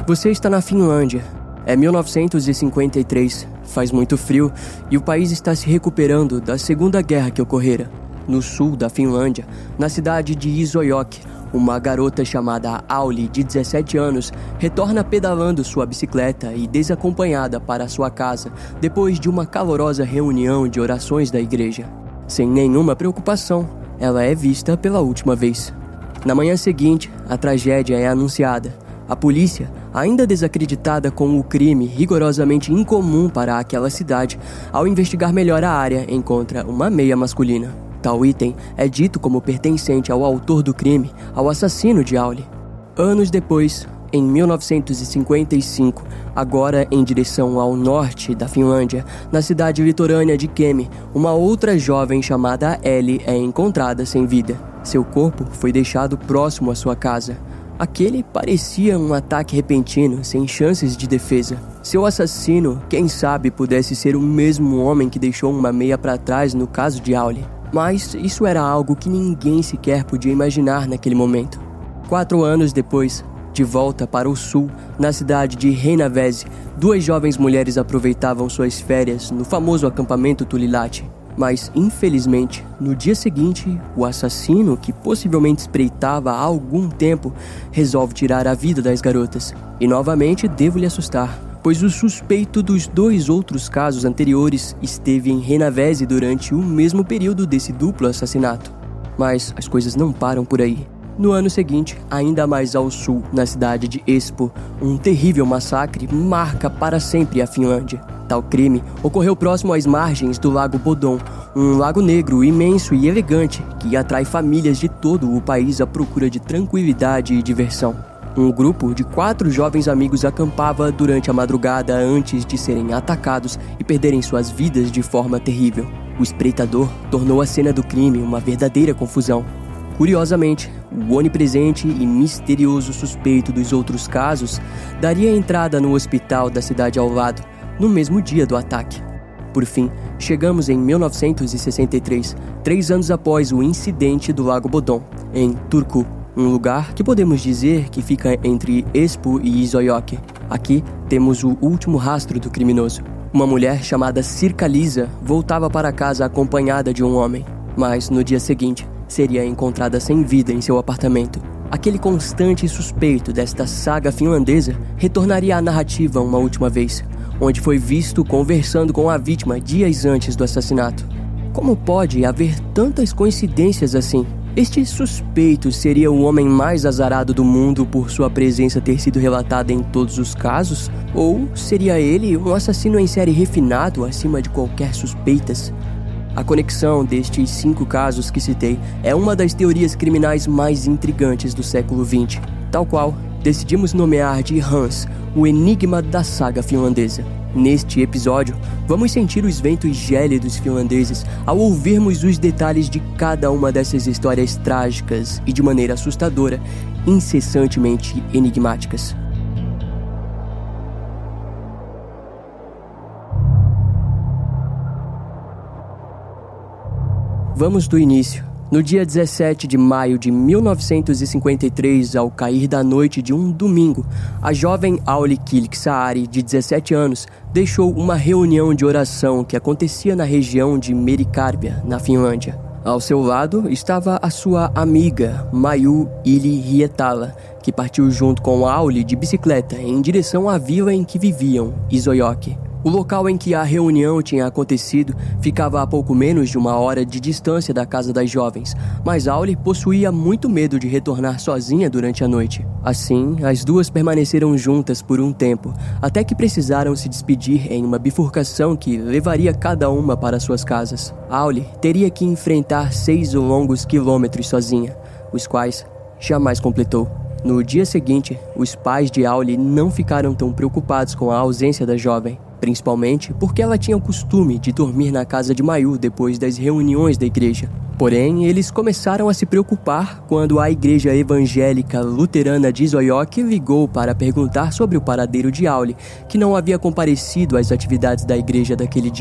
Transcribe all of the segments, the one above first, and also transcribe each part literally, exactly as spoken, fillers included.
Você está na Finlândia. É mil novecentos e cinquenta e três, faz muito frio e o país está se recuperando da Segunda Guerra que ocorrera. No sul da Finlândia, na cidade de Iisalmi, uma garota chamada Auli, de dezessete anos, retorna pedalando sua bicicleta e desacompanhada para sua casa depois de uma calorosa reunião de orações da igreja. Sem nenhuma preocupação, ela é vista pela última vez. Na manhã seguinte, a tragédia é anunciada. A polícia, ainda desacreditada com o crime rigorosamente incomum para aquela cidade, ao investigar melhor a área, encontra uma meia masculina. Tal item é dito como pertencente ao autor do crime, ao assassino de Auli. Anos depois, em mil novecentos e cinquenta e cinco, agora em direção ao norte da Finlândia, na cidade litorânea de Kemi, uma outra jovem chamada Ellie é encontrada sem vida. Seu corpo foi deixado próximo à sua casa. Aquele parecia um ataque repentino, sem chances de defesa. Seu assassino, quem sabe, pudesse ser o mesmo homem que deixou uma meia para trás no caso de Auli. Mas isso era algo que ninguém sequer podia imaginar naquele momento. Quatro anos depois, de volta para o sul, na cidade de Heinävesi, duas jovens mulheres aproveitavam suas férias no famoso acampamento Tulilahti. Mas, infelizmente, no dia seguinte, o assassino, que possivelmente espreitava há algum tempo, resolve tirar a vida das garotas. E novamente devo lhe assustar, pois o suspeito dos dois outros casos anteriores esteve em Heinävesi durante o mesmo período desse duplo assassinato. Mas as coisas não param por aí. No ano seguinte, ainda mais ao sul, na cidade de Espoo, um terrível massacre marca para sempre a Finlândia. Tal crime ocorreu próximo às margens do Lago Bodom, um lago negro imenso e elegante que atrai famílias de todo o país à procura de tranquilidade e diversão. Um grupo de quatro jovens amigos acampava durante a madrugada antes de serem atacados e perderem suas vidas de forma terrível. O espreitador tornou a cena do crime uma verdadeira confusão. Curiosamente, o onipresente e misterioso suspeito dos outros casos daria entrada no hospital da cidade ao lado, no mesmo dia do ataque. Por fim, chegamos em mil novecentos e sessenta e três, três anos após o incidente do Lago Bodom, em Turku, um lugar que podemos dizer que fica entre Espoo e Iisalmi. Aqui temos o último rastro do criminoso. Uma mulher chamada Sirkka-Liisa voltava para casa acompanhada de um homem, mas no dia seguinte seria encontrada sem vida em seu apartamento. Aquele constante suspeito desta saga finlandesa retornaria à narrativa uma última vez, onde foi visto conversando com a vítima dias antes do assassinato. Como pode haver tantas coincidências assim? Este suspeito seria o homem mais azarado do mundo por sua presença ter sido relatada em todos os casos? Ou seria ele um assassino em série refinado acima de qualquer suspeitas? A conexão destes cinco casos que citei é uma das teorias criminais mais intrigantes do século vinte, tal qual decidimos nomear de Hans, o enigma da saga finlandesa. Neste episódio, vamos sentir os ventos gélidos finlandeses ao ouvirmos os detalhes de cada uma dessas histórias trágicas e, de maneira assustadora, incessantemente enigmáticas. Vamos do início. No dia dezessete de maio de mil novecentos e cinquenta e três, ao cair da noite de um domingo, a jovem Auli Kilksaari, de dezessete anos, deixou uma reunião de oração que acontecia na região de Merikarvia, na Finlândia. Ao seu lado estava a sua amiga, Maiju Ylä-Hietala, que partiu junto com Auli de bicicleta em direção à vila em que viviam, Iisalmi. O local em que a reunião tinha acontecido ficava a pouco menos de uma hora de distância da casa das jovens, mas Auli possuía muito medo de retornar sozinha durante a noite. Assim, as duas permaneceram juntas por um tempo, até que precisaram se despedir em uma bifurcação que levaria cada uma para suas casas. Auli teria que enfrentar seis longos quilômetros sozinha, os quais jamais completou. No dia seguinte, os pais de Auli não ficaram tão preocupados com a ausência da jovem, principalmente porque ela tinha o costume de dormir na casa de Maiju depois das reuniões da igreja. Porém, eles começaram a se preocupar quando a igreja evangélica luterana de Iisalmi ligou para perguntar sobre o paradeiro de Auli, que não havia comparecido às atividades da igreja daquele dia.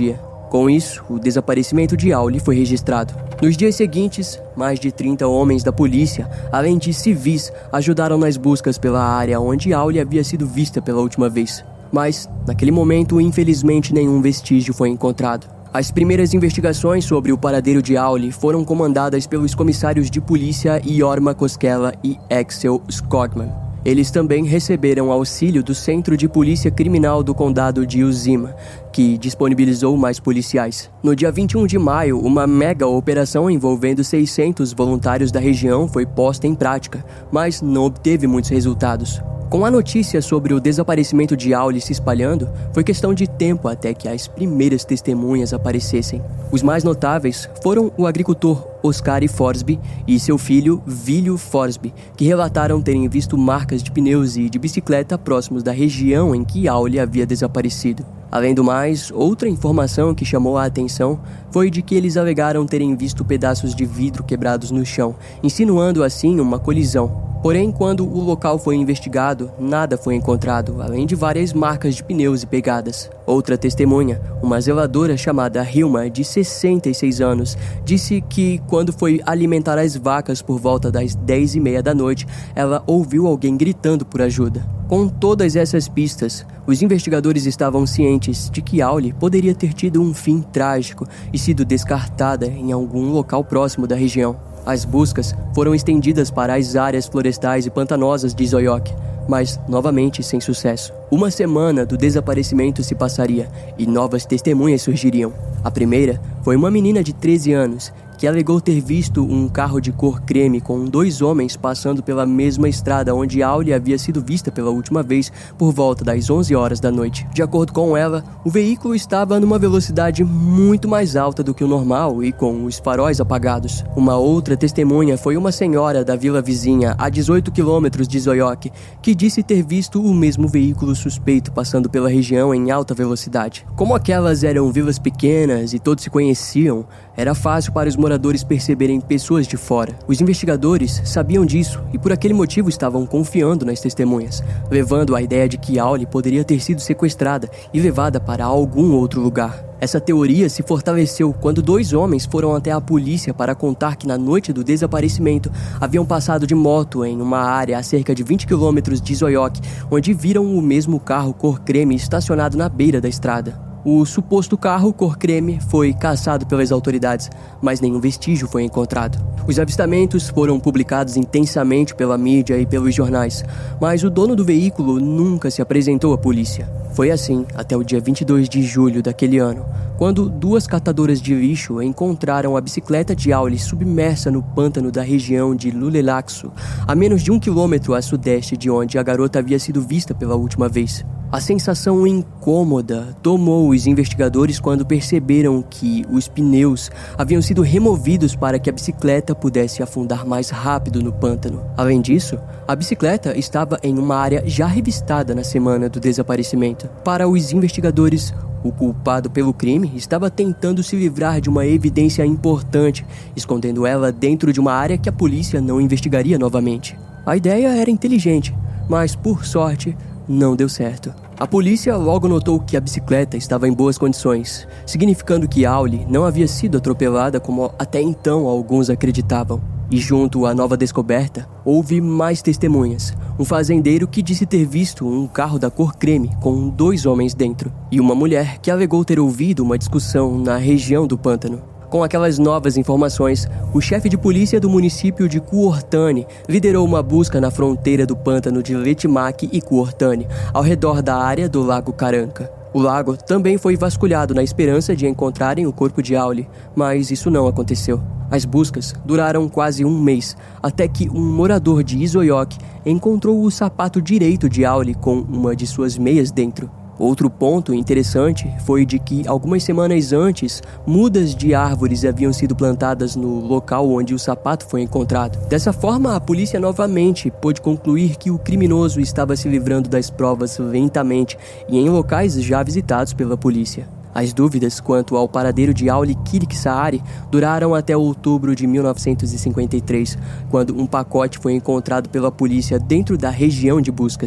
Com isso, o desaparecimento de Auli foi registrado. Nos dias seguintes, mais de trinta homens da polícia, além de civis, ajudaram nas buscas pela área onde Auli havia sido vista pela última vez. Mas, naquele momento, infelizmente, nenhum vestígio foi encontrado. As primeiras investigações sobre o paradeiro de Auli foram comandadas pelos comissários de polícia Jorma Koskela e Axel Skogman. Eles também receberam auxílio do Centro de Polícia Criminal do Condado de Uzima, que disponibilizou mais policiais. No dia vinte e um de maio, uma mega operação envolvendo seiscentos voluntários da região foi posta em prática, mas não obteve muitos resultados. Com a notícia sobre o desaparecimento de Auli se espalhando, foi questão de tempo até que as primeiras testemunhas aparecessem. Os mais notáveis foram o agricultor Oskar Forsby e seu filho Viljo Forsby, que relataram terem visto marcas de pneus e de bicicleta próximos da região em que Auli havia desaparecido. Além do mais, outra informação que chamou a atenção foi de que eles alegaram terem visto pedaços de vidro quebrados no chão, insinuando assim uma colisão. Porém, quando o local foi investigado, nada foi encontrado, além de várias marcas de pneus e pegadas. Outra testemunha, uma zeladora chamada Hilma, de sessenta e seis anos, disse que quando foi alimentar as vacas por volta das dez e meia da noite, ela ouviu alguém gritando por ajuda. Com todas essas pistas, os investigadores estavam cientes de que Auli poderia ter tido um fim trágico e sido descartada em algum local próximo da região. As buscas foram estendidas para as áreas florestais e pantanosas de Izhoyok, mas novamente sem sucesso. Uma semana do desaparecimento se passaria e novas testemunhas surgiriam. A primeira foi uma menina de treze anos que alegou ter visto um carro de cor creme com dois homens passando pela mesma estrada onde Auli havia sido vista pela última vez por volta das onze horas da noite. De acordo com ela, o veículo estava numa velocidade muito mais alta do que o normal e com os faróis apagados. Uma outra testemunha foi uma senhora da vila vizinha, a dezoito quilômetros de Izhoyok, que disse ter visto o mesmo veículo suspeito passando pela região em alta velocidade. Como aquelas eram vilas pequenas e todos se conheciam, era fácil para os moradores perceberem pessoas de fora. Os investigadores sabiam disso e por aquele motivo estavam confiando nas testemunhas, levando a ideia de que Auli poderia ter sido sequestrada e levada para algum outro lugar. Essa teoria se fortaleceu quando dois homens foram até a polícia para contar que na noite do desaparecimento haviam passado de moto em uma área a cerca de vinte quilômetros de Izhoyok, onde viram o mesmo carro cor creme estacionado na beira da estrada. O suposto carro cor creme foi caçado pelas autoridades, mas nenhum vestígio foi encontrado. Os avistamentos foram publicados intensamente pela mídia e pelos jornais, mas o dono do veículo nunca se apresentou à polícia. Foi assim até o dia vinte e dois de julho daquele ano, quando duas catadoras de lixo encontraram a bicicleta de Auli submersa no pântano da região de Lulelakso, a menos de um quilômetro a sudeste de onde a garota havia sido vista pela última vez. A sensação incômoda tomou os investigadores quando perceberam que os pneus haviam sido removidos para que a bicicleta pudesse afundar mais rápido no pântano. Além disso, a bicicleta estava em uma área já revistada na semana do desaparecimento. Para os investigadores, o culpado pelo crime estava tentando se livrar de uma evidência importante, escondendo ela dentro de uma área que a polícia não investigaria novamente. A ideia era inteligente, mas por sorte, não deu certo. A polícia logo notou que a bicicleta estava em boas condições, significando que Auli não havia sido atropelada como até então alguns acreditavam. E junto à nova descoberta, houve mais testemunhas. Um fazendeiro que disse ter visto um carro da cor creme com dois homens dentro, e uma mulher que alegou ter ouvido uma discussão na região do pântano. Com aquelas novas informações, o chefe de polícia do município de Kuortane liderou uma busca na fronteira do pântano de Letmak e Kuortane, ao redor da área do Lago Karanka. O lago também foi vasculhado na esperança de encontrarem o corpo de Auli, mas isso não aconteceu. As buscas duraram quase um mês, até que um morador de Izhoyok encontrou o sapato direito de Auli com uma de suas meias dentro. Outro ponto interessante foi de que, algumas semanas antes, mudas de árvores haviam sido plantadas no local onde o sapato foi encontrado. Dessa forma, a polícia novamente pôde concluir que o criminoso estava se livrando das provas lentamente e em locais já visitados pela polícia. As dúvidas quanto ao paradeiro de Auli Kilik-Saari duraram até outubro de mil novecentos e cinquenta e três, quando um pacote foi encontrado pela polícia dentro da região de buscas.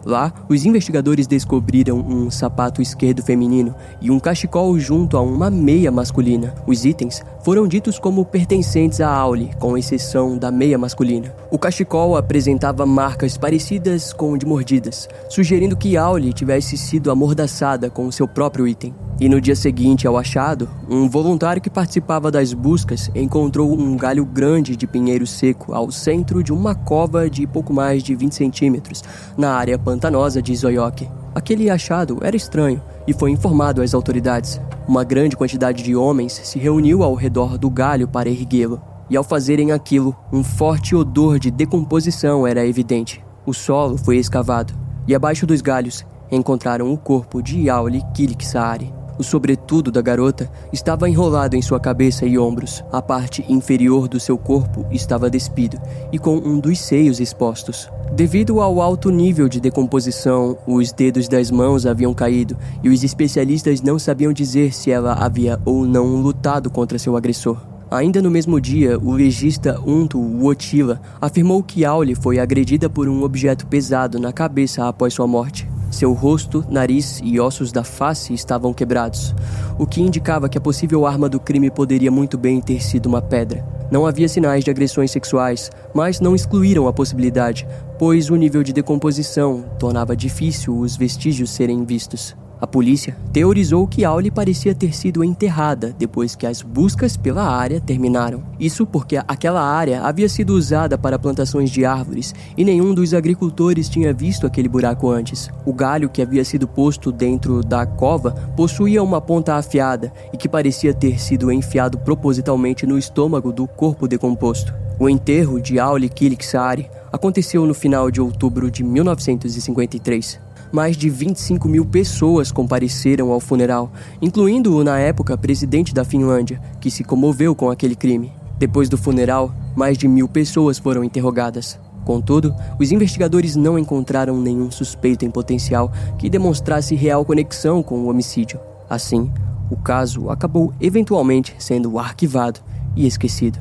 Lá, os investigadores descobriram um sapato esquerdo feminino e um cachecol junto a uma meia masculina. Os itens foram ditos como pertencentes a Auli, com exceção da meia masculina. O cachecol apresentava marcas parecidas com o de mordidas, sugerindo que Auli tivesse sido amordaçada com o seu próprio item. E no dia seguinte ao achado, um voluntário que participava das buscas encontrou um galho grande de pinheiro seco ao centro de uma cova de pouco mais de vinte centímetros, na área pantanosa de Izoioque. Aquele achado era estranho e foi informado às autoridades. Uma grande quantidade de homens se reuniu ao redor do galho para erguê-lo. E ao fazerem aquilo, um forte odor de decomposição era evidente. O solo foi escavado e abaixo dos galhos encontraram o corpo de Auli Kilik-Saari. O sobretudo da garota estava enrolado em sua cabeça e ombros. A parte inferior do seu corpo estava despido e com um dos seios expostos. Devido ao alto nível de decomposição, os dedos das mãos haviam caído e os especialistas não sabiam dizer se ela havia ou não lutado contra seu agressor. Ainda no mesmo dia, o legista Unto Wotila afirmou que Auli foi agredida por um objeto pesado na cabeça após sua morte. Seu rosto, nariz e ossos da face estavam quebrados, o que indicava que a possível arma do crime poderia muito bem ter sido uma pedra. Não havia sinais de agressões sexuais, mas não excluíram a possibilidade, pois o nível de decomposição tornava difícil os vestígios serem vistos. A polícia teorizou que Auli parecia ter sido enterrada depois que as buscas pela área terminaram. Isso porque aquela área havia sido usada para plantações de árvores e nenhum dos agricultores tinha visto aquele buraco antes. O galho que havia sido posto dentro da cova possuía uma ponta afiada e que parecia ter sido enfiado propositalmente no estômago do corpo decomposto. O enterro de Auli Kilik-Saari aconteceu no final de outubro de mil novecentos e cinquenta e três. Mais de vinte e cinco mil pessoas compareceram ao funeral, incluindo o, na época, presidente da Finlândia, que se comoveu com aquele crime. Depois do funeral, mais de mil pessoas foram interrogadas. Contudo, os investigadores não encontraram nenhum suspeito em potencial que demonstrasse real conexão com o homicídio. Assim, o caso acabou eventualmente sendo arquivado e esquecido.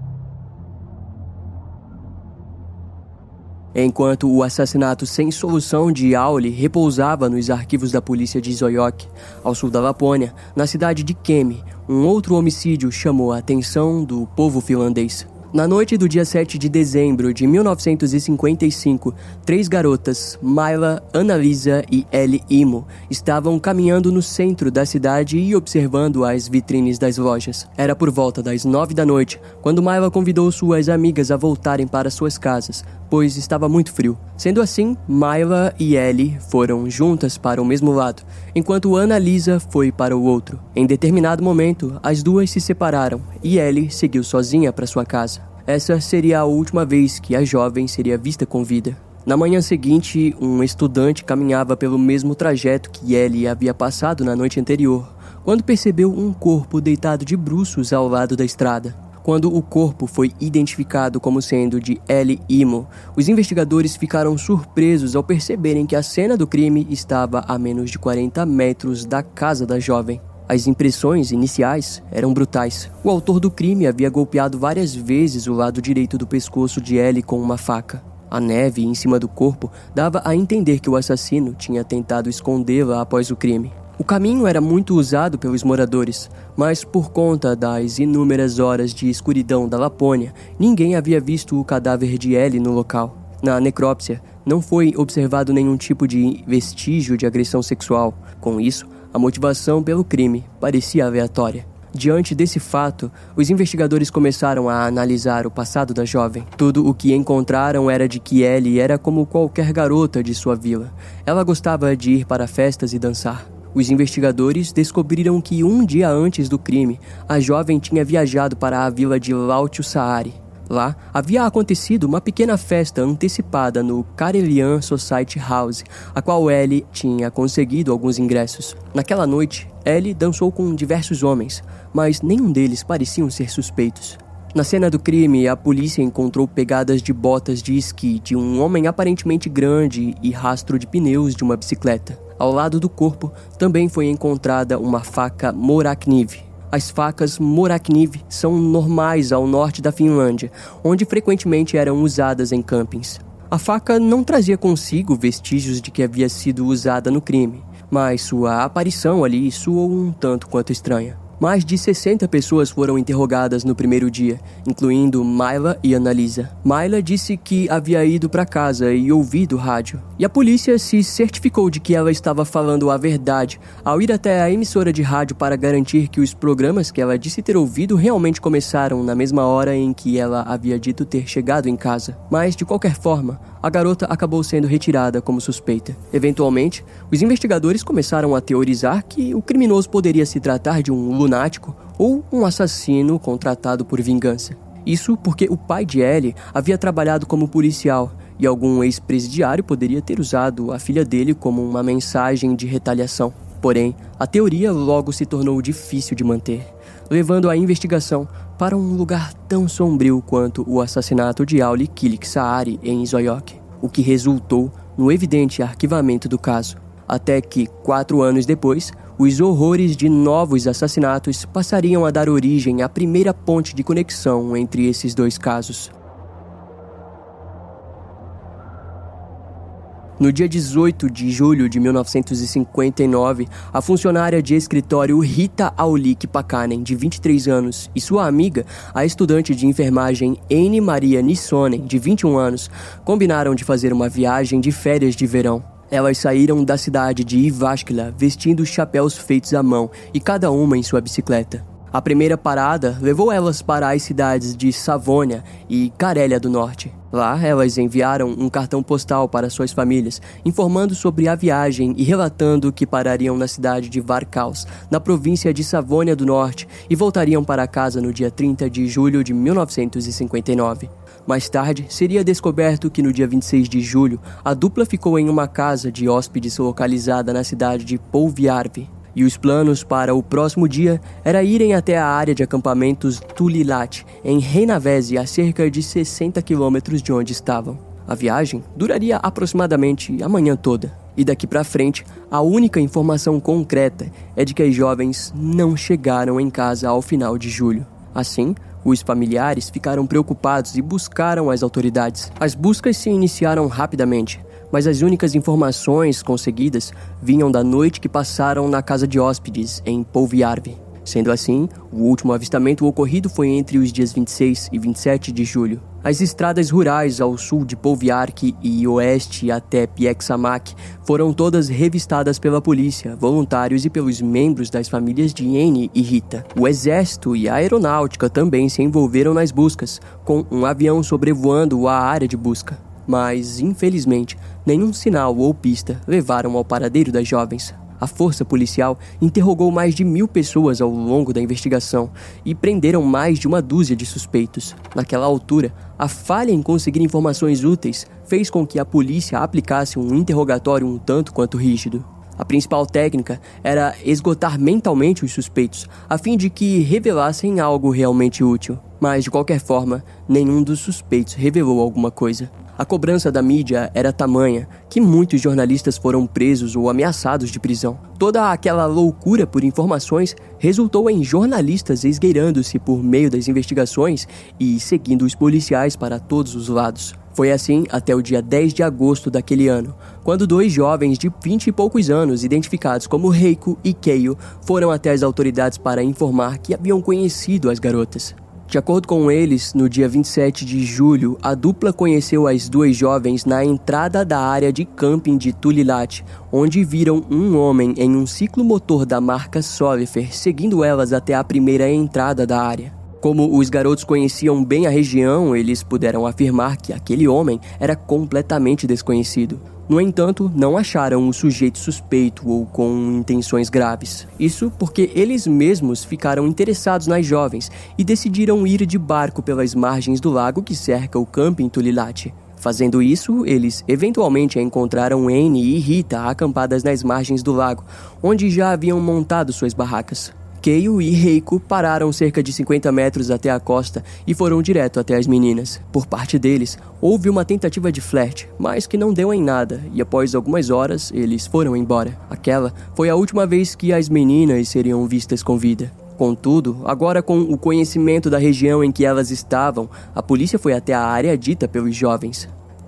Enquanto o assassinato sem solução de Auli repousava nos arquivos da polícia de Izoioque, ao sul da Lapônia, na cidade de Kemi, um outro homicídio chamou a atenção do povo finlandês. Na noite do dia sete de dezembro de mil novecentos e cinquenta e cinco, três garotas, Maila, Anna-Lisa e Ellie Imo, estavam caminhando no centro da cidade e observando as vitrines das lojas. Era por volta das nove da noite, quando Maila convidou suas amigas a voltarem para suas casas, pois estava muito frio. Sendo assim, Maila e Ellie foram juntas para o mesmo lado, enquanto Anna-Lisa foi para o outro. Em determinado momento, as duas se separaram e Ellie seguiu sozinha para sua casa. Essa seria a última vez que a jovem seria vista com vida. Na manhã seguinte, um estudante caminhava pelo mesmo trajeto que Ellie havia passado na noite anterior, quando percebeu um corpo deitado de bruços ao lado da estrada. Quando o corpo foi identificado como sendo de Ellie Imo, os investigadores ficaram surpresos ao perceberem que a cena do crime estava a menos de quarenta metros da casa da jovem. As impressões iniciais eram brutais. O autor do crime havia golpeado várias vezes o lado direito do pescoço de Ellie com uma faca. A neve em cima do corpo dava a entender que o assassino tinha tentado escondê-la após o crime. O caminho era muito usado pelos moradores, mas por conta das inúmeras horas de escuridão da Lapônia, ninguém havia visto o cadáver de Ellie no local. Na necrópsia, não foi observado nenhum tipo de vestígio de agressão sexual. Com isso, a motivação pelo crime parecia aleatória. Diante desse fato, os investigadores começaram a analisar o passado da jovem. Tudo o que encontraram era de que Ellie era como qualquer garota de sua vila. Ela gostava de ir para festas e dançar. Os investigadores descobriram que um dia antes do crime, a jovem tinha viajado para a vila de Lautio-Saari. Lá, havia acontecido uma pequena festa antecipada no Karelian Society House, a qual Ellie tinha conseguido alguns ingressos. Naquela noite, Ellie dançou com diversos homens, mas nenhum deles pareciam ser suspeitos. Na cena do crime, a polícia encontrou pegadas de botas de esqui de um homem aparentemente grande e rastro de pneus de uma bicicleta. Ao lado do corpo, também foi encontrada uma faca Morakniv. As facas Morakniv são normais ao norte da Finlândia, onde frequentemente eram usadas em campings. A faca não trazia consigo vestígios de que havia sido usada no crime, mas sua aparição ali soou um tanto quanto estranha. Mais de sessenta pessoas foram interrogadas no primeiro dia, incluindo Myla e Annalisa. Myla disse que havia ido para casa e ouvido o rádio, e a polícia se certificou de que ela estava falando a verdade ao ir até a emissora de rádio para garantir que os programas que ela disse ter ouvido realmente começaram na mesma hora em que ela havia dito ter chegado em casa. Mas, de qualquer forma, a garota acabou sendo retirada como suspeita. Eventualmente, os investigadores começaram a teorizar que o criminoso poderia se tratar de um lunático ou um assassino contratado por vingança. Isso porque o pai de Ellie havia trabalhado como policial e algum ex-presidiário poderia ter usado a filha dele como uma mensagem de retaliação. Porém, a teoria logo se tornou difícil de manter, levando a investigação para um lugar tão sombrio quanto o assassinato de Auli Kilik Saari em Izoiok, o que resultou no evidente arquivamento do caso, até que, quatro anos depois, os horrores de novos assassinatos passariam a dar origem à primeira ponte de conexão entre esses dois casos. No dia dezoito de julho de mil novecentos e cinquenta e nove, a funcionária de escritório Rita Aulik Pakanen, de vinte e três anos, e sua amiga, a estudante de enfermagem Anne Maria Nissonen, de vinte e um anos, combinaram de fazer uma viagem de férias de verão. Elas saíram da cidade de Jyväskylä vestindo chapéus feitos à mão e cada uma em sua bicicleta. A primeira parada levou elas para as cidades de Savônia e Carélia do Norte. Lá, elas enviaram um cartão postal para suas famílias, informando sobre a viagem e relatando que parariam na cidade de Varkaus, na província de Savônia do Norte, e voltariam para casa no dia trinta de julho de mil novecentos e cinquenta e nove. Mais tarde, seria descoberto que no dia vinte e seis de julho, a dupla ficou em uma casa de hóspedes localizada na cidade de Polviarvi. E os planos para o próximo dia era irem até a área de acampamentos Tulilat, em Heinävesi, a cerca de sessenta quilômetros de onde estavam. A viagem duraria aproximadamente a manhã toda. E daqui para frente, a única informação concreta é de que as jovens não chegaram em casa ao final de julho. Assim, os familiares ficaram preocupados e buscaram as autoridades. As buscas se iniciaram rapidamente, mas as únicas informações conseguidas vinham da noite que passaram na casa de hóspedes em Polviarvi. Sendo assim, o último avistamento ocorrido foi entre os dias vinte e seis e vinte e sete de julho. As estradas rurais ao sul de Polviarki e oeste até Pieksamak foram todas revistadas pela polícia, voluntários e pelos membros das famílias de Anne e Rita. O exército e a aeronáutica também se envolveram nas buscas, com um avião sobrevoando a área de busca. Mas, infelizmente, nenhum sinal ou pista levaram ao paradeiro das jovens. A força policial interrogou mais de mil pessoas ao longo da investigação e prenderam mais de uma dúzia de suspeitos. Naquela altura, a falha em conseguir informações úteis fez com que a polícia aplicasse um interrogatório um tanto quanto rígido. A principal técnica era esgotar mentalmente os suspeitos, a fim de que revelassem algo realmente útil. Mas, de qualquer forma, nenhum dos suspeitos revelou alguma coisa. A cobrança da mídia era tamanha que muitos jornalistas foram presos ou ameaçados de prisão. Toda aquela loucura por informações resultou em jornalistas esgueirando-se por meio das investigações e seguindo os policiais para todos os lados. Foi assim até o dia dez de agosto daquele ano, quando dois jovens de vinte e poucos anos, identificados como Reiko e Keio, foram até as autoridades para informar que haviam conhecido as garotas. De acordo com eles, no dia vinte e sete de julho, a dupla conheceu as duas jovens na entrada da área de camping de Tulilat, onde viram um homem em um ciclomotor da marca Solifer seguindo elas até a primeira entrada da área. Como os garotos conheciam bem a região, eles puderam afirmar que aquele homem era completamente desconhecido. No entanto, não acharam o sujeito suspeito ou com intenções graves. Isso porque eles mesmos ficaram interessados nas jovens e decidiram ir de barco pelas margens do lago que cerca o camping Tulilat. Fazendo isso, eles eventualmente encontraram Anne e Rita acampadas nas margens do lago, onde já haviam montado suas barracas. Keio e Reiko pararam cerca de cinquenta metros até a costa e foram direto até as meninas. Por parte deles, houve uma tentativa de flerte, mas que não deu em nada, e após algumas horas, eles foram embora. Aquela foi a última vez que as meninas seriam vistas com vida. Contudo, agora com o conhecimento da região em que elas estavam, a polícia foi até a área dita pelos jovens. Lá,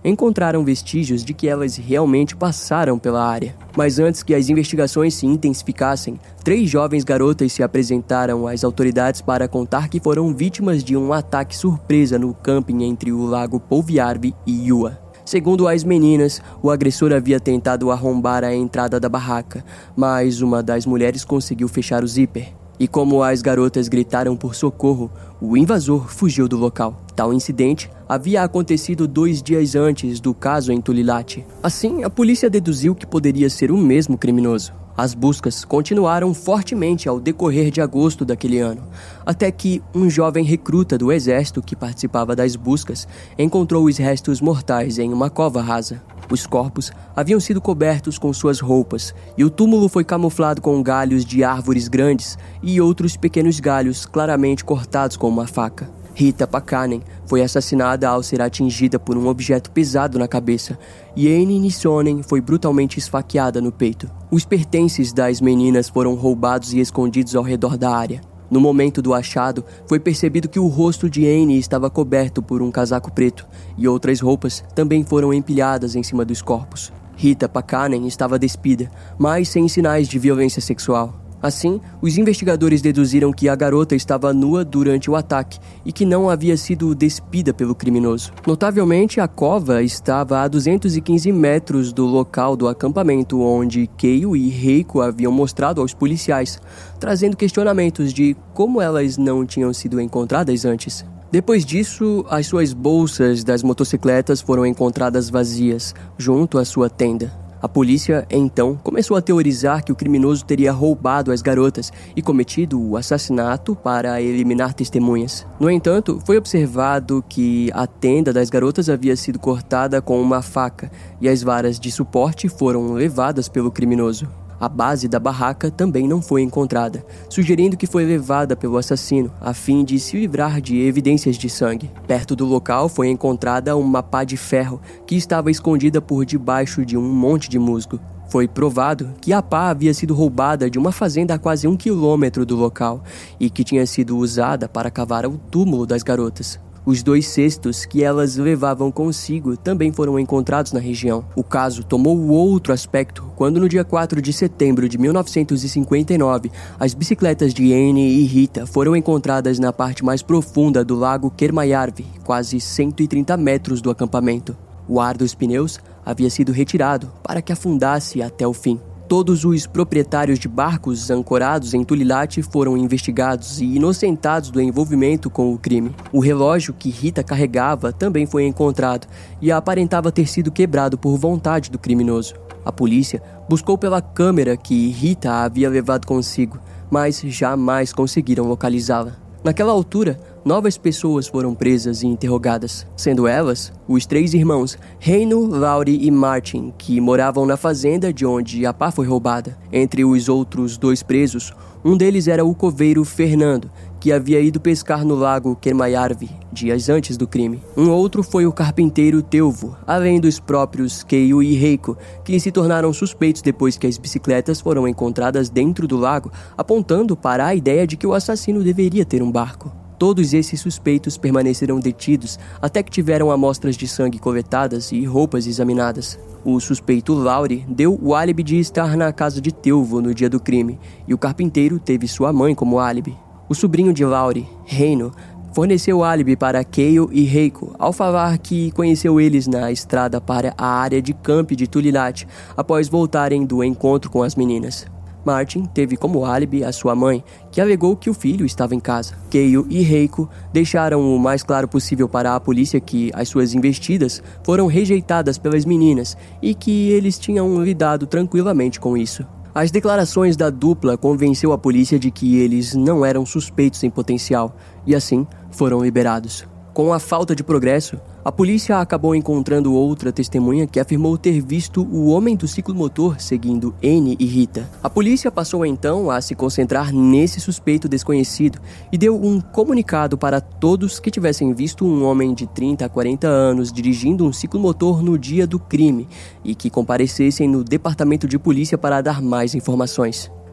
encontraram vestígios de que elas realmente passaram pela área. Mas antes que as investigações se intensificassem, três jovens garotas se apresentaram às autoridades para contar que foram vítimas de um ataque surpresa no camping entre o lago Polviarvi e Yua. Segundo as meninas, o agressor havia tentado arrombar a entrada da barraca, mas uma das mulheres conseguiu fechar o zíper. E como as garotas gritaram por socorro, o invasor fugiu do local. Tal incidente havia acontecido dois dias antes do caso em Tulilate. Assim, a polícia deduziu que poderia ser o mesmo criminoso. As buscas continuaram fortemente ao decorrer de agosto daquele ano, até que um jovem recruta do exército que participava das buscas encontrou os restos mortais em uma cova rasa. Os corpos haviam sido cobertos com suas roupas e o túmulo foi camuflado com galhos de árvores grandes e outros pequenos galhos claramente cortados com uma faca. Rita Pakkanen foi assassinada ao ser atingida por um objeto pesado na cabeça e Anne Nissonen foi brutalmente esfaqueada no peito. Os pertences das meninas foram roubados e escondidos ao redor da área. No momento do achado, foi percebido que o rosto de Anne estava coberto por um casaco preto e outras roupas também foram empilhadas em cima dos corpos. Rita Pakkanen estava despida, mas sem sinais de violência sexual. Assim, os investigadores deduziram que a garota estava nua durante o ataque e que não havia sido despida pelo criminoso. Notavelmente, a cova estava a duzentos e quinze metros do local do acampamento onde Keio e Reiko haviam mostrado aos policiais, trazendo questionamentos de como elas não tinham sido encontradas antes. Depois disso, as suas bolsas das motocicletas foram encontradas vazias, junto à sua tenda. A polícia, então, começou a teorizar que o criminoso teria roubado as garotas e cometido o assassinato para eliminar testemunhas. No entanto, foi observado que a tenda das garotas havia sido cortada com uma faca e as varas de suporte foram levadas pelo criminoso. A base da barraca também não foi encontrada, sugerindo que foi levada pelo assassino a fim de se livrar de evidências de sangue. Perto do local foi encontrada uma pá de ferro que estava escondida por debaixo de um monte de musgo. Foi provado que a pá havia sido roubada de uma fazenda a quase um quilômetro do local e que tinha sido usada para cavar o túmulo das garotas. Os dois cestos que elas levavam consigo também foram encontrados na região. O caso tomou outro aspecto quando no dia quatro de setembro de mil novecentos e cinquenta e nove, as bicicletas de Anne e Rita foram encontradas na parte mais profunda do lago Kermajärvi, quase cento e trinta metros do acampamento. O ar dos pneus havia sido retirado para que afundasse até o fim. Todos os proprietários de barcos ancorados em Tulilate foram investigados e inocentados do envolvimento com o crime. O relógio que Rita carregava também foi encontrado e aparentava ter sido quebrado por vontade do criminoso. A polícia buscou pela câmera que Rita havia levado consigo, mas jamais conseguiram localizá-la. Naquela altura, novas pessoas foram presas e interrogadas, sendo elas os três irmãos, Reino, Lauri e Martin, que moravam na fazenda de onde a pá foi roubada. Entre os outros dois presos, um deles era o coveiro Fernando, que havia ido pescar no lago Kermajärvi dias antes do crime. Um outro foi o carpinteiro Teuvo, além dos próprios Keio e Reiko, que se tornaram suspeitos depois que as bicicletas foram encontradas dentro do lago, apontando para a ideia de que o assassino deveria ter um barco. Todos esses suspeitos permaneceram detidos até que tiveram amostras de sangue coletadas e roupas examinadas. O suspeito Lauri deu o álibi de estar na casa de Teuvo no dia do crime, e o carpinteiro teve sua mãe como álibi. O sobrinho de Lauri, Reino, forneceu álibi para Keio e Reiko ao falar que conheceu eles na estrada para a área de camp de Tulilate após voltarem do encontro com as meninas. Martin teve como álibi a sua mãe, que alegou que o filho estava em casa. Keio e Reiko deixaram o mais claro possível para a polícia que as suas investidas foram rejeitadas pelas meninas e que eles tinham lidado tranquilamente com isso. As declarações da dupla convenceu a polícia de que eles não eram suspeitos em potencial e assim foram liberados. Com a falta de progresso, a polícia acabou encontrando outra testemunha que afirmou ter visto o homem do ciclomotor seguindo Anne e Rita. A polícia passou então a se concentrar nesse suspeito desconhecido e deu um comunicado para todos que tivessem visto um homem de trinta a quarenta anos dirigindo um ciclomotor no dia do crime e que comparecessem no departamento de polícia para dar mais informações.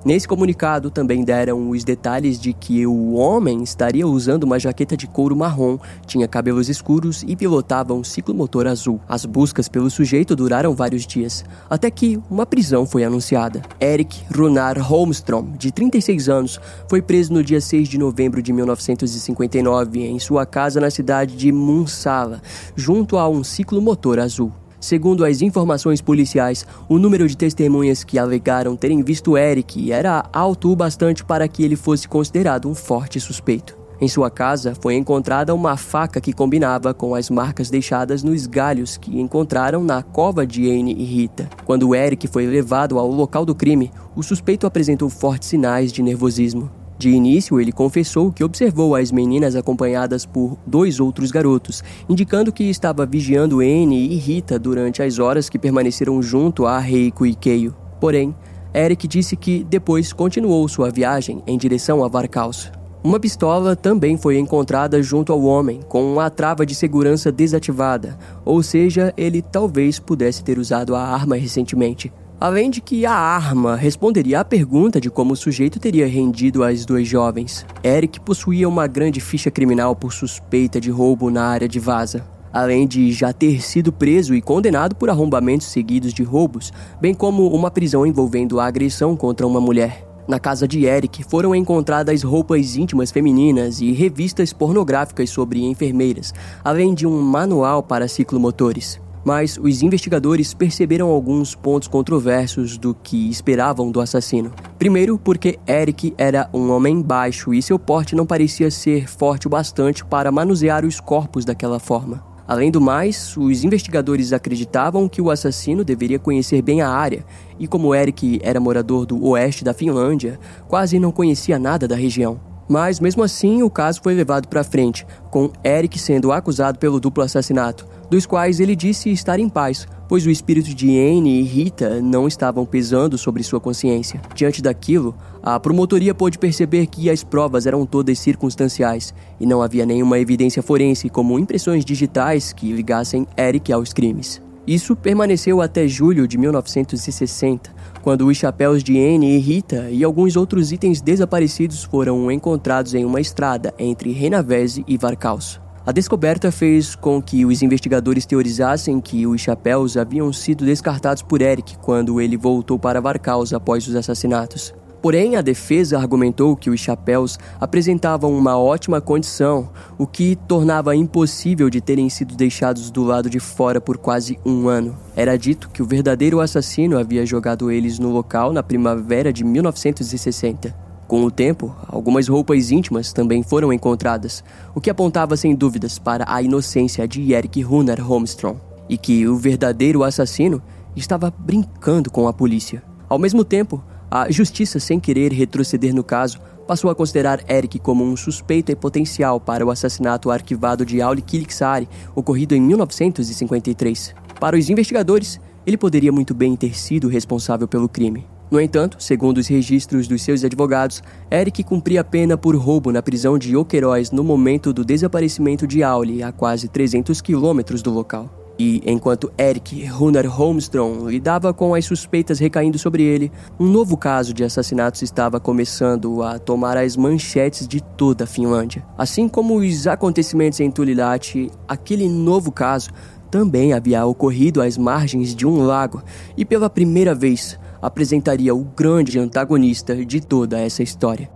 Nesse comunicado também deram os detalhes de que o homem estaria usando uma jaqueta de couro marrom, tinha cabelos escuros e pilotava um ciclomotor azul. As buscas pelo sujeito duraram vários dias, até que uma prisão foi anunciada. Erik Runar Holmstrom, de trinta e seis anos, foi preso no dia seis de novembro de mil novecentos e cinquenta e nove em sua casa na cidade de Munsala, junto a um ciclomotor azul. Segundo as informações policiais, o número de testemunhas que alegaram terem visto Erik era alto o bastante para que ele fosse considerado um forte suspeito. Em sua casa foi encontrada uma faca que combinava com as marcas deixadas nos galhos que encontraram na cova de Anne e Rita. Quando Erik foi levado ao local do crime, o suspeito apresentou fortes sinais de nervosismo. De início, ele confessou que observou as meninas acompanhadas por dois outros garotos, indicando que estava vigiando Anne e Rita durante as horas que permaneceram junto a Reiko e Keio. Porém, Erik disse que depois continuou sua viagem em direção a Varkaus. Uma pistola também foi encontrada junto ao homem, com uma trava de segurança desativada, ou seja, ele talvez pudesse ter usado a arma recentemente. Além de que a arma responderia à pergunta de como o sujeito teria rendido as duas jovens. Erik possuía uma grande ficha criminal por suspeita de roubo na área de Vaasa, além de já ter sido preso e condenado por arrombamentos seguidos de roubos, bem como uma prisão envolvendo a agressão contra uma mulher. Na casa de Erik foram encontradas roupas íntimas femininas e revistas pornográficas sobre enfermeiras, além de um manual para ciclomotores. Mas os investigadores perceberam alguns pontos controversos do que esperavam do assassino. Primeiro, porque Erik era um homem baixo e seu porte não parecia ser forte o bastante para manusear os corpos daquela forma. Além do mais, os investigadores acreditavam que o assassino deveria conhecer bem a área, e como Erik era morador do oeste da Finlândia, quase não conhecia nada da região. Mas mesmo assim, o caso foi levado para frente, com Erik sendo acusado pelo duplo assassinato, dos quais ele disse estar em paz, pois o espírito de Anne e Rita não estavam pesando sobre sua consciência. Diante daquilo, a promotoria pôde perceber que as provas eram todas circunstanciais e não havia nenhuma evidência forense como impressões digitais que ligassem Erik aos crimes. Isso permaneceu até julho de mil novecentos e sessenta, quando os chapéus de Anne e Rita e alguns outros itens desaparecidos foram encontrados em uma estrada entre Renavesi e Varkaus. A descoberta fez com que os investigadores teorizassem que os chapéus haviam sido descartados por Erik quando ele voltou para Varkaus após os assassinatos. Porém, a defesa argumentou que os chapéus apresentavam uma ótima condição, o que tornava impossível de terem sido deixados do lado de fora por quase um ano. Era dito que o verdadeiro assassino havia jogado eles no local na primavera de mil novecentos e sessenta. Com o tempo, algumas roupas íntimas também foram encontradas, o que apontava sem dúvidas para a inocência de Erik Runar Holmstrom, e que o verdadeiro assassino estava brincando com a polícia. Ao mesmo tempo, a justiça, sem querer retroceder no caso, passou a considerar Erik como um suspeito e potencial para o assassinato arquivado de Auli Kilpisari, ocorrido em mil novecentos e cinquenta e três. Para os investigadores, ele poderia muito bem ter sido responsável pelo crime. No entanto, segundo os registros dos seus advogados, Erik cumpria a pena por roubo na prisão de Åkerås no momento do desaparecimento de Auli, a quase trezentos quilômetros do local. E, enquanto Erik Runar Holmstrom lidava com as suspeitas recaindo sobre ele, um novo caso de assassinatos estava começando a tomar as manchetes de toda a Finlândia. Assim como os acontecimentos em Tulilahti, aquele novo caso também havia ocorrido às margens de um lago e, pela primeira vez, apresentaria o grande antagonista de toda essa história.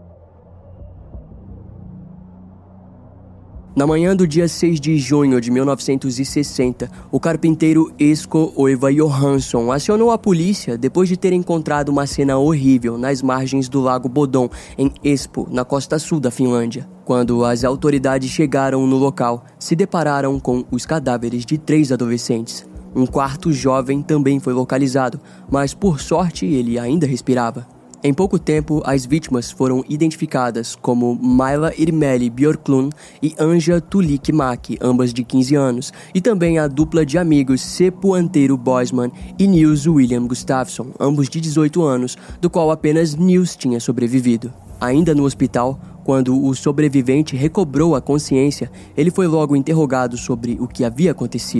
Na manhã do dia seis de junho de mil novecentos e sessenta, o carpinteiro Esko Oiva Johansson acionou a polícia depois de ter encontrado uma cena horrível nas margens do lago Bodom, em Espoo, na costa sul da Finlândia. Quando as autoridades chegaram no local, se depararam com os cadáveres de três adolescentes. Um quarto jovem também foi localizado, mas por sorte ele ainda respirava. Em pouco tempo, as vítimas foram identificadas como Maila Irmeli Björklund e Anja Tulikmäki, ambas de quinze anos, e também a dupla de amigos Seppo Antero Boisman e Nils William Gustafsson, ambos de dezoito anos, do qual apenas Nils tinha sobrevivido. Ainda no hospital, quando o sobrevivente recobrou a consciência, ele foi logo interrogado sobre o que havia acontecido.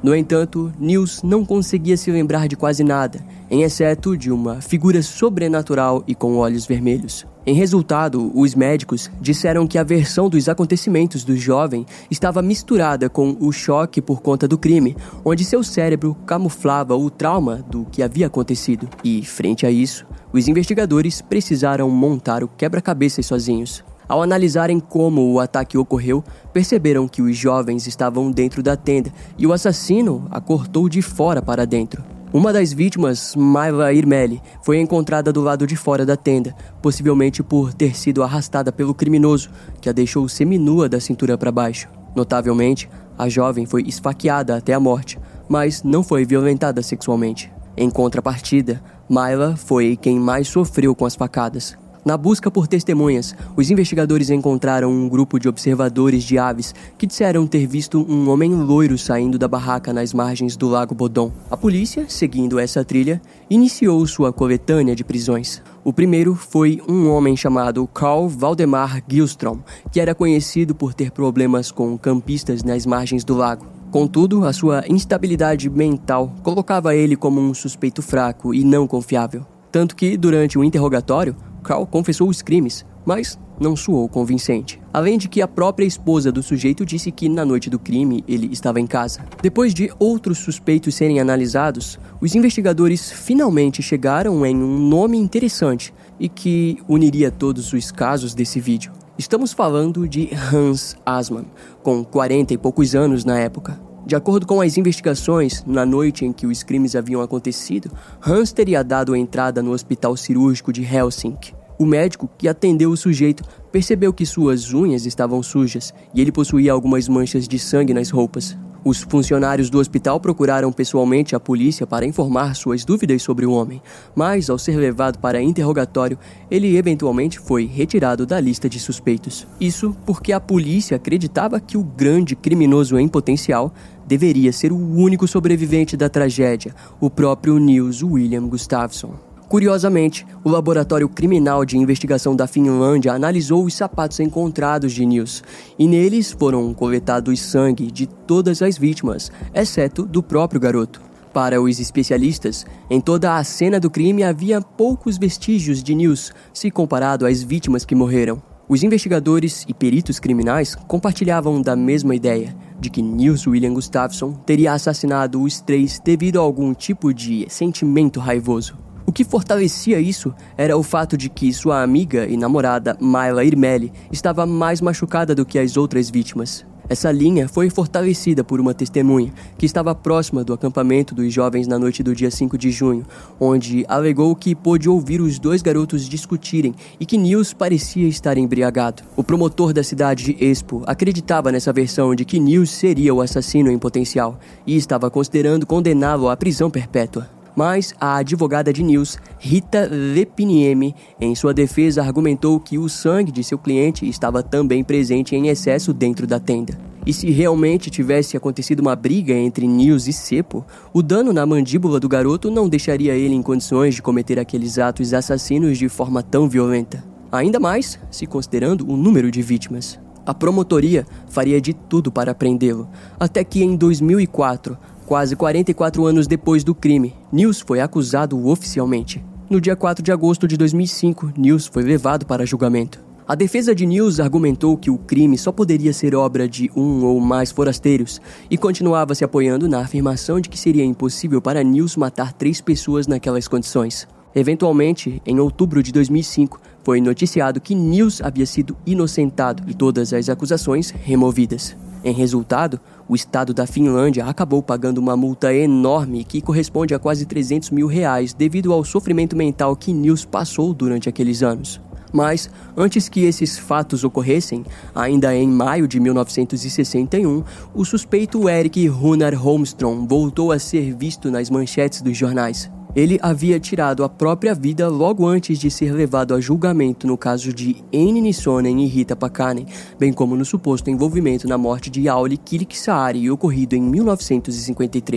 No entanto, Nils não conseguia se lembrar de quase nada, em exceto de uma figura sobrenatural e com olhos vermelhos. Em resultado, os médicos disseram que a versão dos acontecimentos do jovem estava misturada com o choque por conta do crime, onde seu cérebro camuflava o trauma do que havia acontecido. E, frente a isso, os investigadores precisaram montar o quebra-cabeças sozinhos. Ao analisarem como o ataque ocorreu, perceberam que os jovens estavam dentro da tenda e o assassino a cortou de fora para dentro. Uma das vítimas, Mayla Irmeli, foi encontrada do lado de fora da tenda, possivelmente por ter sido arrastada pelo criminoso, que a deixou seminua da cintura para baixo. Notavelmente, a jovem foi esfaqueada até a morte, mas não foi violentada sexualmente. Em contrapartida, Mayla foi quem mais sofreu com as facadas. Na busca por testemunhas, os investigadores encontraram um grupo de observadores de aves que disseram ter visto um homem loiro saindo da barraca nas margens do Lago Bodom. A polícia, seguindo essa trilha, iniciou sua coletânea de prisões. O primeiro foi um homem chamado Carl Valdemar Gilstrom, que era conhecido por ter problemas com campistas nas margens do lago. Contudo, a sua instabilidade mental colocava ele como um suspeito fraco e não confiável. Tanto que, durante o interrogatório, Carl confessou os crimes, mas não soou convincente. Além de que a própria esposa do sujeito disse que na noite do crime ele estava em casa. Depois de outros suspeitos serem analisados, os investigadores finalmente chegaram em um nome interessante e que uniria todos os casos desse vídeo. Estamos falando de Hans Assmann, com quarenta e poucos anos na época. De acordo com as investigações, na noite em que os crimes haviam acontecido, Hans teria dado entrada no hospital cirúrgico de Helsinki. O médico que atendeu o sujeito percebeu que suas unhas estavam sujas e ele possuía algumas manchas de sangue nas roupas. Os funcionários do hospital procuraram pessoalmente a polícia para informar suas dúvidas sobre o homem, mas ao ser levado para interrogatório, ele eventualmente foi retirado da lista de suspeitos. Isso porque a polícia acreditava que o grande criminoso em potencial deveria ser o único sobrevivente da tragédia, o próprio Nils William Gustafsson. Curiosamente, o Laboratório Criminal de Investigação da Finlândia analisou os sapatos encontrados de Nils, e neles foram coletados sangue de todas as vítimas, exceto do próprio garoto. Para os especialistas, em toda a cena do crime havia poucos vestígios de Nils, se comparado às vítimas que morreram. Os investigadores e peritos criminais compartilhavam da mesma ideia, de que Nils William Gustafsson teria assassinado os três devido a algum tipo de sentimento raivoso. O que fortalecia isso era o fato de que sua amiga e namorada Mayla Irmeli estava mais machucada do que as outras vítimas. Essa linha foi fortalecida por uma testemunha que estava próxima do acampamento dos jovens na noite do dia cinco de junho, onde alegou que pôde ouvir os dois garotos discutirem e que Nils parecia estar embriagado. O promotor da cidade de Espoo acreditava nessa versão de que Nils seria o assassino em potencial e estava considerando condená-lo à prisão perpétua. Mas a advogada de Nils, Rita Lepiniemi, em sua defesa argumentou que o sangue de seu cliente estava também presente em excesso dentro da tenda. E se realmente tivesse acontecido uma briga entre Nils e Seppo, o dano na mandíbula do garoto não deixaria ele em condições de cometer aqueles atos assassinos de forma tão violenta. Ainda mais se considerando o número de vítimas. A promotoria faria de tudo para prendê-lo, até que em dois mil e quatro, quase quarenta e quatro anos depois do crime, Nils foi acusado oficialmente. No dia quatro de agosto de dois mil e cinco, Nils foi levado para julgamento. A defesa de Nils argumentou que o crime só poderia ser obra de um ou mais forasteiros e continuava se apoiando na afirmação de que seria impossível para Nils matar três pessoas naquelas condições. Eventualmente, em outubro de dois mil e cinco, foi noticiado que Nils havia sido inocentado e todas as acusações removidas. Em resultado, o estado da Finlândia acabou pagando uma multa enorme que corresponde a quase trezentos mil reais devido ao sofrimento mental que Nils passou durante aqueles anos. Mas, antes que esses fatos ocorressem, ainda em maio de mil novecentos e sessenta e um, o suspeito Erik Runar Holmström voltou a ser visto nas manchetes dos jornais. Ele havia tirado a própria vida logo antes de ser levado a julgamento no caso de Anne Nissonen e Rita Pakkanen, bem como no suposto envolvimento na morte de Auli Kilksaari ocorrido em mil novecentos e cinquenta e três.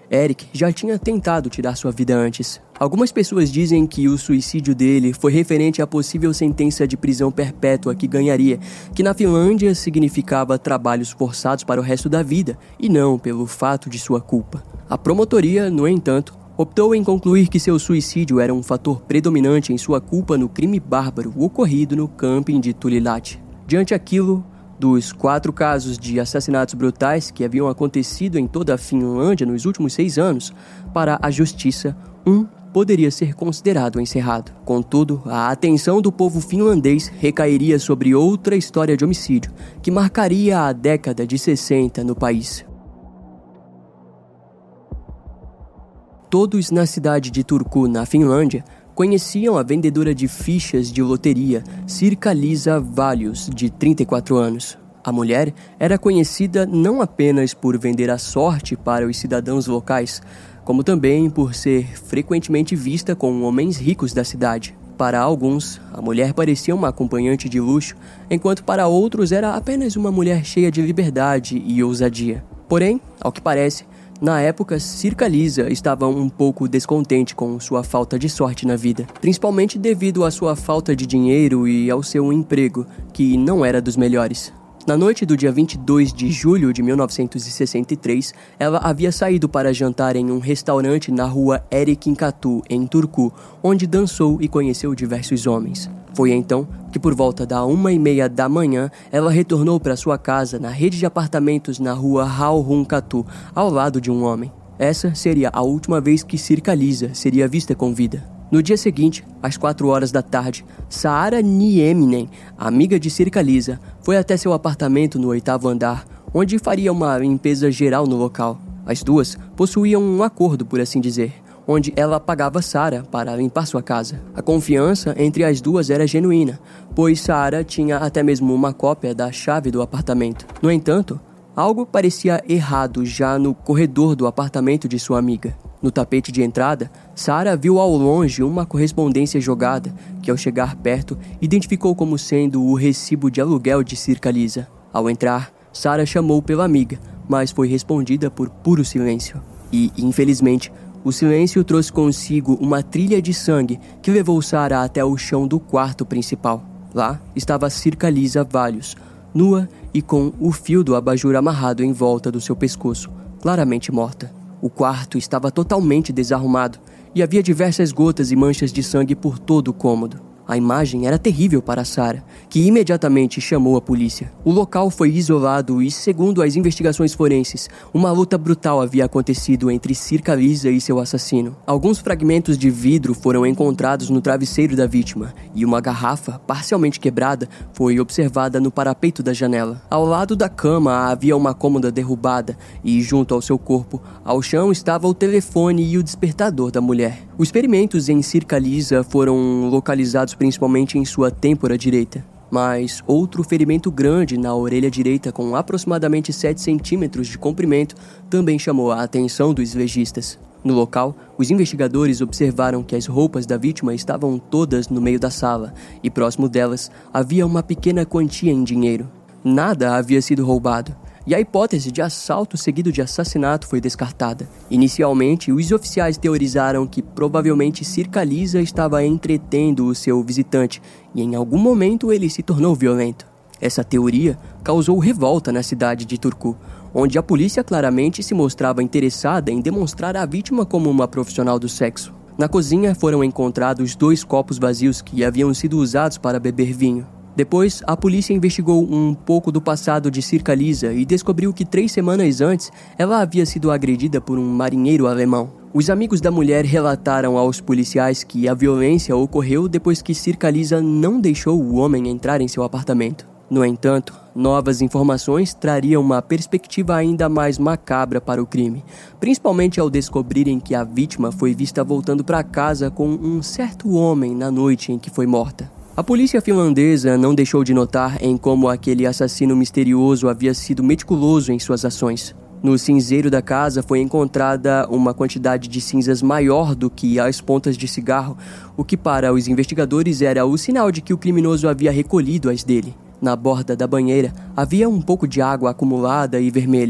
Eric já tinha tentado tirar sua vida antes. Algumas pessoas dizem que o suicídio dele foi referente à possível sentença de prisão perpétua que ganharia, que na Finlândia significava trabalhos forçados para o resto da vida, e não pelo fato de sua culpa. A promotoria, no entanto, optou em concluir que seu suicídio era um fator predominante em sua culpa no crime bárbaro ocorrido no camping de Tulilahti. Diante aquilo, dos quatro casos de assassinatos brutais que haviam acontecido em toda a Finlândia nos últimos seis anos, para a justiça, um poderia ser considerado encerrado. Contudo, a atenção do povo finlandês recairia sobre outra história de homicídio, que marcaria a década de sessenta no país. Todos na cidade de Turku, na Finlândia, conheciam a vendedora de fichas de loteria Sirkka-Liisa Välius, de trinta e quatro anos. A mulher era conhecida não apenas por vender a sorte para os cidadãos locais, como também por ser frequentemente vista com homens ricos da cidade. Para alguns, a mulher parecia uma acompanhante de luxo, enquanto para outros era apenas uma mulher cheia de liberdade e ousadia. Porém, ao que parece, na época, Sirkka-Liisa estava um pouco descontente com sua falta de sorte na vida, principalmente devido à sua falta de dinheiro e ao seu emprego, que não era dos melhores. Na noite do dia vinte e dois de julho de mil novecentos e sessenta e três, ela havia saído para jantar em um restaurante na rua Erikinkatu, em Turku, onde dançou e conheceu diversos homens. Foi então que, por volta da uma e meia da manhã, ela retornou para sua casa na rede de apartamentos na rua Hauhunkatu, ao lado de um homem. Essa seria a última vez que Sirkka-Liisa seria vista com vida. No dia seguinte, às quatro horas da tarde, Saara Nieminen, amiga de Sirkka-Liisa, foi até seu apartamento no oitavo andar, onde faria uma limpeza geral no local. As duas possuíam um acordo, por assim dizer, onde ela pagava Saara para limpar sua casa. A confiança entre as duas era genuína, pois Saara tinha até mesmo uma cópia da chave do apartamento. No entanto, algo parecia errado já no corredor do apartamento de sua amiga. No tapete de entrada, Saara viu ao longe uma correspondência jogada, que ao chegar perto, identificou como sendo o recibo de aluguel de Sirkka-Liisa. Ao entrar, Saara chamou pela amiga, mas foi respondida por puro silêncio. E, infelizmente, o silêncio trouxe consigo uma trilha de sangue que levou Saara até o chão do quarto principal. Lá estava Sirkka-Liisa Välius, nua e com o fio do abajur amarrado em volta do seu pescoço, claramente morta. O quarto estava totalmente desarrumado e havia diversas gotas e manchas de sangue por todo o cômodo. A imagem era terrível para Saara, que imediatamente chamou a polícia. O local foi isolado e, segundo as investigações forenses, uma luta brutal havia acontecido entre Sirkka-Liisa e seu assassino. Alguns fragmentos de vidro foram encontrados no travesseiro da vítima e uma garrafa, parcialmente quebrada, foi observada no parapeito da janela. Ao lado da cama havia uma cômoda derrubada e, junto ao seu corpo, ao chão estava o telefone e o despertador da mulher. Os ferimentos em Sirkka-Liisa foram localizados principalmente em sua têmpora direita, mas outro ferimento grande na orelha direita com aproximadamente sete centímetros de comprimento também chamou a atenção dos legistas. No local, os investigadores observaram que as roupas da vítima estavam todas no meio da sala e próximo delas havia uma pequena quantia em dinheiro. Nada havia sido roubado. E a hipótese de assalto seguido de assassinato foi descartada. Inicialmente, os oficiais teorizaram que provavelmente Sirkka-Liisa estava entretendo o seu visitante e em algum momento ele se tornou violento. Essa teoria causou revolta na cidade de Turku, onde a polícia claramente se mostrava interessada em demonstrar a vítima como uma profissional do sexo. Na cozinha foram encontrados dois copos vazios que haviam sido usados para beber vinho. Depois, a polícia investigou um pouco do passado de Sirkka-Liisa e descobriu que três semanas antes, ela havia sido agredida por um marinheiro alemão. Os amigos da mulher relataram aos policiais que a violência ocorreu depois que Sirkka-Liisa não deixou o homem entrar em seu apartamento. No entanto, novas informações trariam uma perspectiva ainda mais macabra para o crime, principalmente ao descobrirem que a vítima foi vista voltando para casa com um certo homem na noite em que foi morta. A polícia finlandesa não deixou de notar em como aquele assassino misterioso havia sido meticuloso em suas ações. No cinzeiro da casa foi encontrada uma quantidade de cinzas maior do que as pontas de cigarro, o que para os investigadores era o sinal de que o criminoso havia recolhido as dele. Na borda da banheira havia um pouco de água acumulada e vermelha.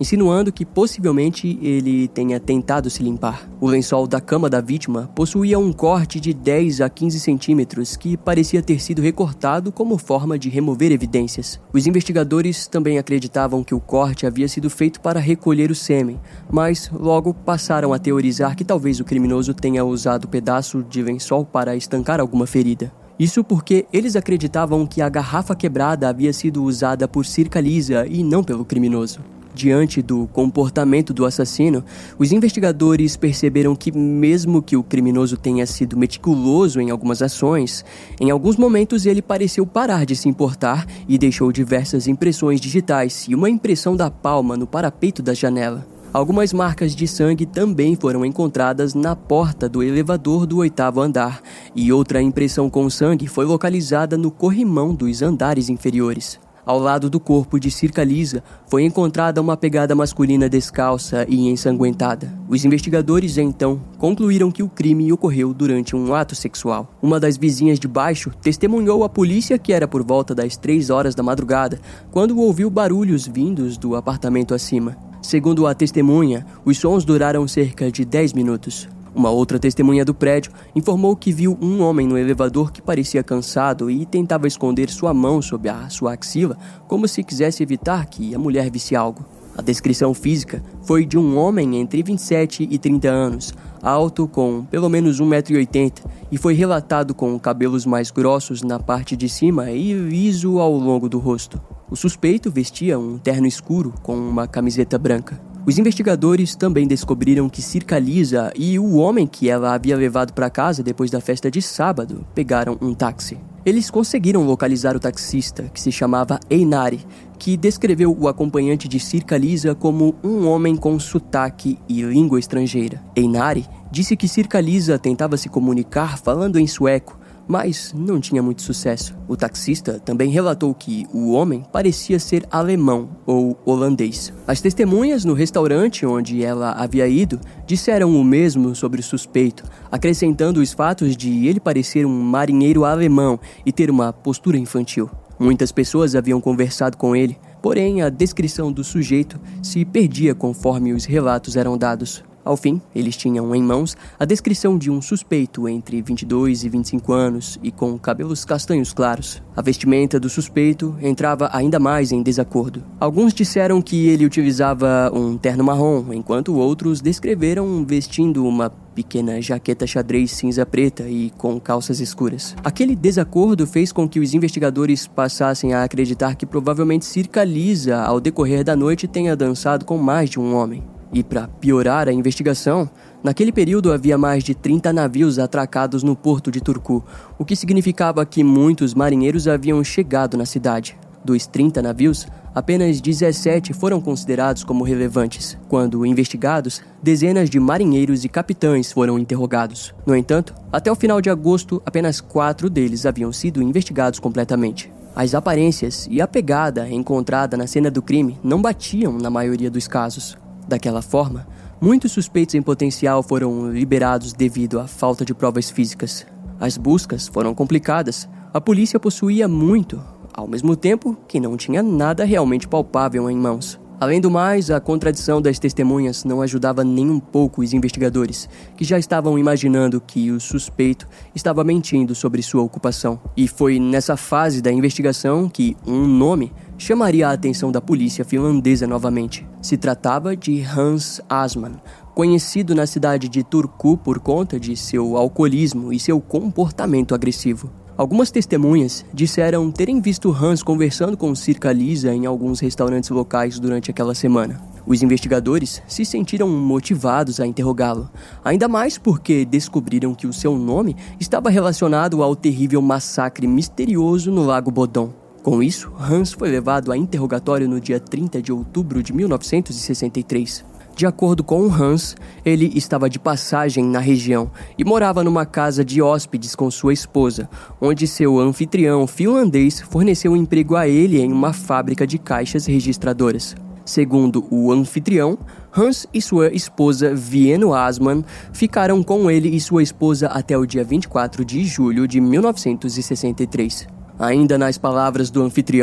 insinuando que possivelmente ele tenha tentado se limpar. O lençol da cama da vítima possuía um corte de dez a quinze centímetros que parecia ter sido recortado como forma de remover evidências. Os investigadores também acreditavam que o corte havia sido feito para recolher o sêmen, mas logo passaram a teorizar que talvez o criminoso tenha usado o pedaço de lençol para estancar alguma ferida. Isso porque eles acreditavam que a garrafa quebrada havia sido usada por Sirka Lisa e não pelo criminoso. Diante do comportamento do assassino, os investigadores perceberam que, mesmo que o criminoso tenha sido meticuloso em algumas ações, em alguns momentos ele pareceu parar de se importar e deixou diversas impressões digitais e uma impressão da palma no parapeito da janela. Algumas marcas de sangue também foram encontradas na porta do elevador do oitavo andar, e outra impressão com sangue foi localizada no corrimão dos andares inferiores. Ao lado do corpo de Sirka Lisa foi encontrada uma pegada masculina descalça e ensanguentada. Os investigadores então concluíram que o crime ocorreu durante um ato sexual. Uma das vizinhas de baixo testemunhou à polícia que era por volta das três horas da madrugada, quando ouviu barulhos vindos do apartamento acima. Segundo a testemunha, os sons duraram cerca de dez minutos. Uma outra testemunha do prédio informou que viu um homem no elevador que parecia cansado e tentava esconder sua mão sob a sua axila, como se quisesse evitar que a mulher visse algo. A descrição física foi de um homem entre vinte e sete e trinta anos, alto com pelo menos um metro e oitenta, e foi relatado com cabelos mais grossos na parte de cima e liso ao longo do rosto. O suspeito vestia um terno escuro com uma camiseta branca. Os investigadores também descobriram que Sirka Lisa e o homem que ela havia levado para casa depois da festa de sábado pegaram um táxi. Eles conseguiram localizar o taxista, que se chamava Einari, que descreveu o acompanhante de Sirka Lisa como um homem com sotaque e língua estrangeira. Einari disse que Sirka Lisa tentava se comunicar falando em sueco, mas não tinha muito sucesso. O taxista também relatou que o homem parecia ser alemão ou holandês. As testemunhas no restaurante onde ela havia ido disseram o mesmo sobre o suspeito, acrescentando os fatos de ele parecer um marinheiro alemão e ter uma postura infantil. Muitas pessoas haviam conversado com ele, porém a descrição do sujeito se perdia conforme os relatos eram dados. Ao fim, eles tinham em mãos a descrição de um suspeito entre vinte e dois e vinte e cinco anos e com cabelos castanhos claros. A vestimenta do suspeito entrava ainda mais em desacordo. Alguns disseram que ele utilizava um terno marrom, enquanto outros descreveram vestindo uma pequena jaqueta xadrez cinza preta e com calças escuras. Aquele desacordo fez com que os investigadores passassem a acreditar que provavelmente Sirka Lisa, ao decorrer da noite, tenha dançado com mais de um homem. E para piorar a investigação, naquele período havia mais de trinta navios atracados no porto de Turku, o que significava que muitos marinheiros haviam chegado na cidade. Dos trinta navios, apenas dezessete foram considerados como relevantes. Quando investigados, dezenas de marinheiros e capitães foram interrogados. No entanto, até o final de agosto, apenas quatro deles haviam sido investigados completamente. As aparências e a pegada encontrada na cena do crime não batiam na maioria dos casos. Daquela forma, muitos suspeitos em potencial foram liberados devido à falta de provas físicas. As buscas foram complicadas, a polícia possuía muito, ao mesmo tempo que não tinha nada realmente palpável em mãos. Além do mais, a contradição das testemunhas não ajudava nem um pouco os investigadores, que já estavam imaginando que o suspeito estava mentindo sobre sua ocupação. E foi nessa fase da investigação que um nome chamaria a atenção da polícia finlandesa novamente. Se tratava de Hans Asman, conhecido na cidade de Turku por conta de seu alcoolismo e seu comportamento agressivo. Algumas testemunhas disseram terem visto Hans conversando com Sirka Lisa em alguns restaurantes locais durante aquela semana. Os investigadores se sentiram motivados a interrogá-lo, ainda mais porque descobriram que o seu nome estava relacionado ao terrível massacre misterioso no Lago Bodom. Com isso, Hans foi levado a interrogatório no dia trinta de outubro de mil novecentos e sessenta e três. De acordo com Hans, ele estava de passagem na região e morava numa casa de hóspedes com sua esposa, onde seu anfitrião finlandês forneceu emprego a ele em uma fábrica de caixas registradoras. Segundo o anfitrião, Hans e sua esposa Vieno Asman ficaram com ele e sua esposa até o dia vinte e quatro de julho de mil novecentos e sessenta e três. Ainda nas palavras do anfitrião,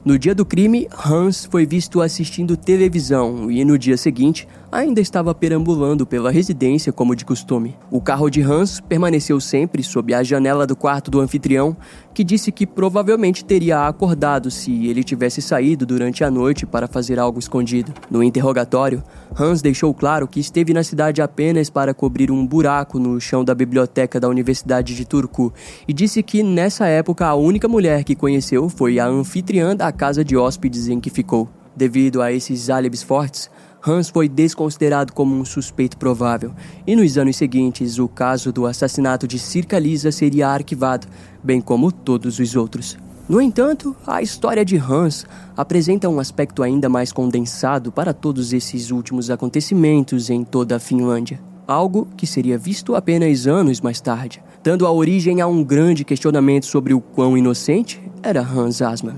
No dia do crime, Hans foi visto assistindo televisão e no dia seguinte ainda estava perambulando pela residência como de costume. O carro de Hans permaneceu sempre sob a janela do quarto do anfitrião, que disse que provavelmente teria acordado se ele tivesse saído durante a noite para fazer algo escondido. No interrogatório, Hans deixou claro que esteve na cidade apenas para cobrir um buraco no chão da biblioteca da Universidade de Turku e disse que nessa época a única mulher que conheceu foi a anfitriã da casa de hóspedes em que ficou. Devido a esses álibis fortes, Hans foi desconsiderado como um suspeito provável, e nos anos seguintes o caso do assassinato de Sirka-Liisa seria arquivado, bem como todos os outros. No entanto, a história de Hans apresenta um aspecto ainda mais condensado para todos esses últimos acontecimentos em toda a Finlândia. Algo que seria visto apenas anos mais tarde, dando a origem a um grande questionamento sobre o quão inocente era Hans Assmann.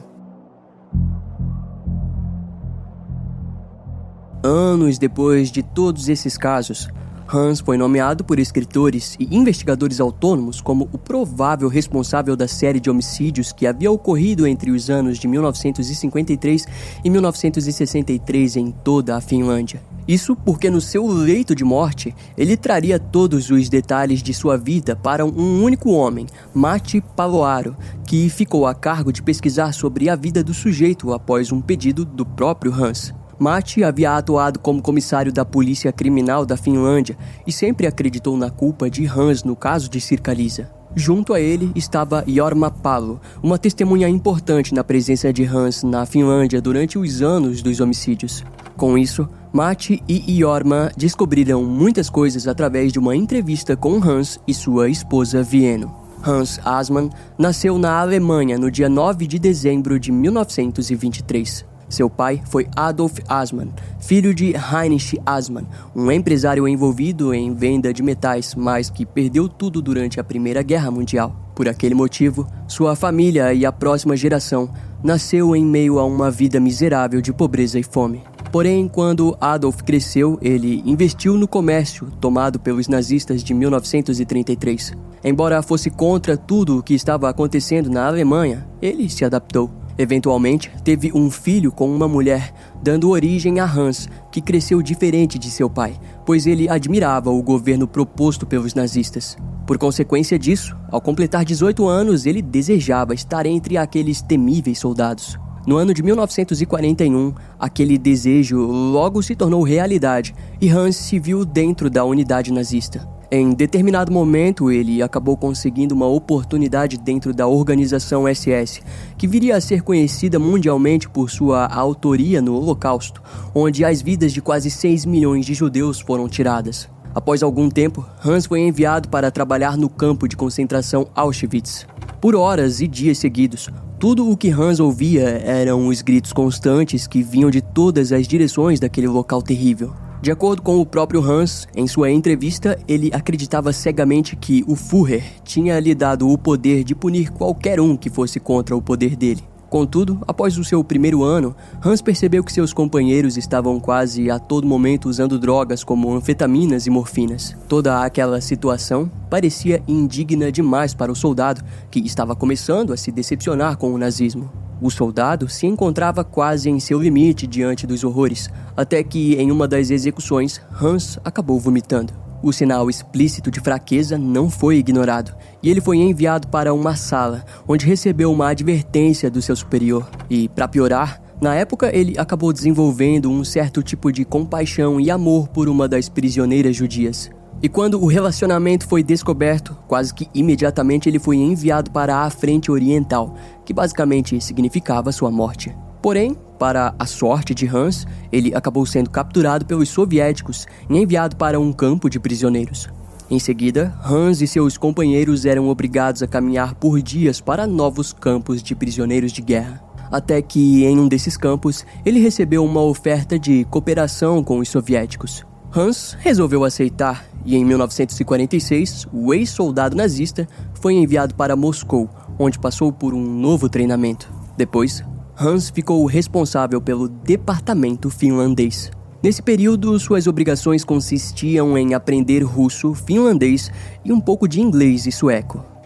Anos depois de todos esses casos, Hans foi nomeado por escritores e investigadores autônomos como o provável responsável da série de homicídios que havia ocorrido entre os anos de mil novecentos e cinquenta e três e mil novecentos e sessenta e três em toda a Finlândia. Isso porque no seu leito de morte, ele traria todos os detalhes de sua vida para um único homem, Matti Paloaro, que ficou a cargo de pesquisar sobre a vida do sujeito após um pedido do próprio Hans. Matti havia atuado como comissário da polícia criminal da Finlândia e sempre acreditou na culpa de Hans no caso de Sirka-Liisa. Junto a ele estava Jorma Palo, uma testemunha importante na presença de Hans na Finlândia durante os anos dos homicídios. Com isso, Matti e Jorma descobriram muitas coisas através de uma entrevista com Hans e sua esposa Vieno. Hans Assmann nasceu na Alemanha no dia nove de dezembro de mil novecentos e vinte e três. Seu pai foi Adolf Assmann, filho de Heinrich Assmann, um empresário envolvido em venda de metais, mas que perdeu tudo durante a Primeira Guerra Mundial. Por aquele motivo, sua família e a próxima geração nasceu em meio a uma vida miserável de pobreza e fome. Porém, quando Adolf cresceu, ele investiu no comércio tomado pelos nazistas de mil novecentos e trinta e três. Embora fosse contra tudo o que estava acontecendo na Alemanha, ele se adaptou. Eventualmente, teve um filho com uma mulher, dando origem a Hans, que cresceu diferente de seu pai, pois ele admirava o governo proposto pelos nazistas. Por consequência disso, ao completar dezoito anos, ele desejava estar entre aqueles temíveis soldados. No ano de mil novecentos e quarenta e um, aquele desejo logo se tornou realidade e Hans se viu dentro da unidade nazista. Em determinado momento, ele acabou conseguindo uma oportunidade dentro da organização S S, que viria a ser conhecida mundialmente por sua autoria no Holocausto, onde as vidas de quase seis milhões de judeus foram tiradas. Após algum tempo, Hans foi enviado para trabalhar no campo de concentração Auschwitz. Por horas e dias seguidos, tudo o que Hans ouvia eram os gritos constantes que vinham de todas as direções daquele local terrível. De acordo com o próprio Hans, em sua entrevista, ele acreditava cegamente que o Führer tinha lhe dado o poder de punir qualquer um que fosse contra o poder dele. Contudo, após o seu primeiro ano, Hans percebeu que seus companheiros estavam quase a todo momento usando drogas como anfetaminas e morfinas. Toda aquela situação parecia indigna demais para o soldado, que estava começando a se decepcionar com o nazismo. O soldado se encontrava quase em seu limite diante dos horrores, até que, em uma das execuções, Hans acabou vomitando. O sinal explícito de fraqueza não foi ignorado, e ele foi enviado para uma sala, onde recebeu uma advertência do seu superior. E, para piorar, na época ele acabou desenvolvendo um certo tipo de compaixão e amor por uma das prisioneiras judias. E quando o relacionamento foi descoberto, quase que imediatamente ele foi enviado para a Frente Oriental, que basicamente significava sua morte. Porém, para a sorte de Hans, ele acabou sendo capturado pelos soviéticos e enviado para um campo de prisioneiros. Em seguida, Hans e seus companheiros eram obrigados a caminhar por dias para novos campos de prisioneiros de guerra. Até que, em um desses campos, ele recebeu uma oferta de cooperação com os soviéticos. Hans resolveu aceitar e, em mil novecentos e quarenta e seis, o ex-soldado nazista foi enviado para Moscou, onde passou por um novo treinamento. Depois, Hans ficou responsável pelo departamento finlandês. Nesse período, suas obrigações consistiam em aprender russo, finlandês e um pouco de inglês e sueco.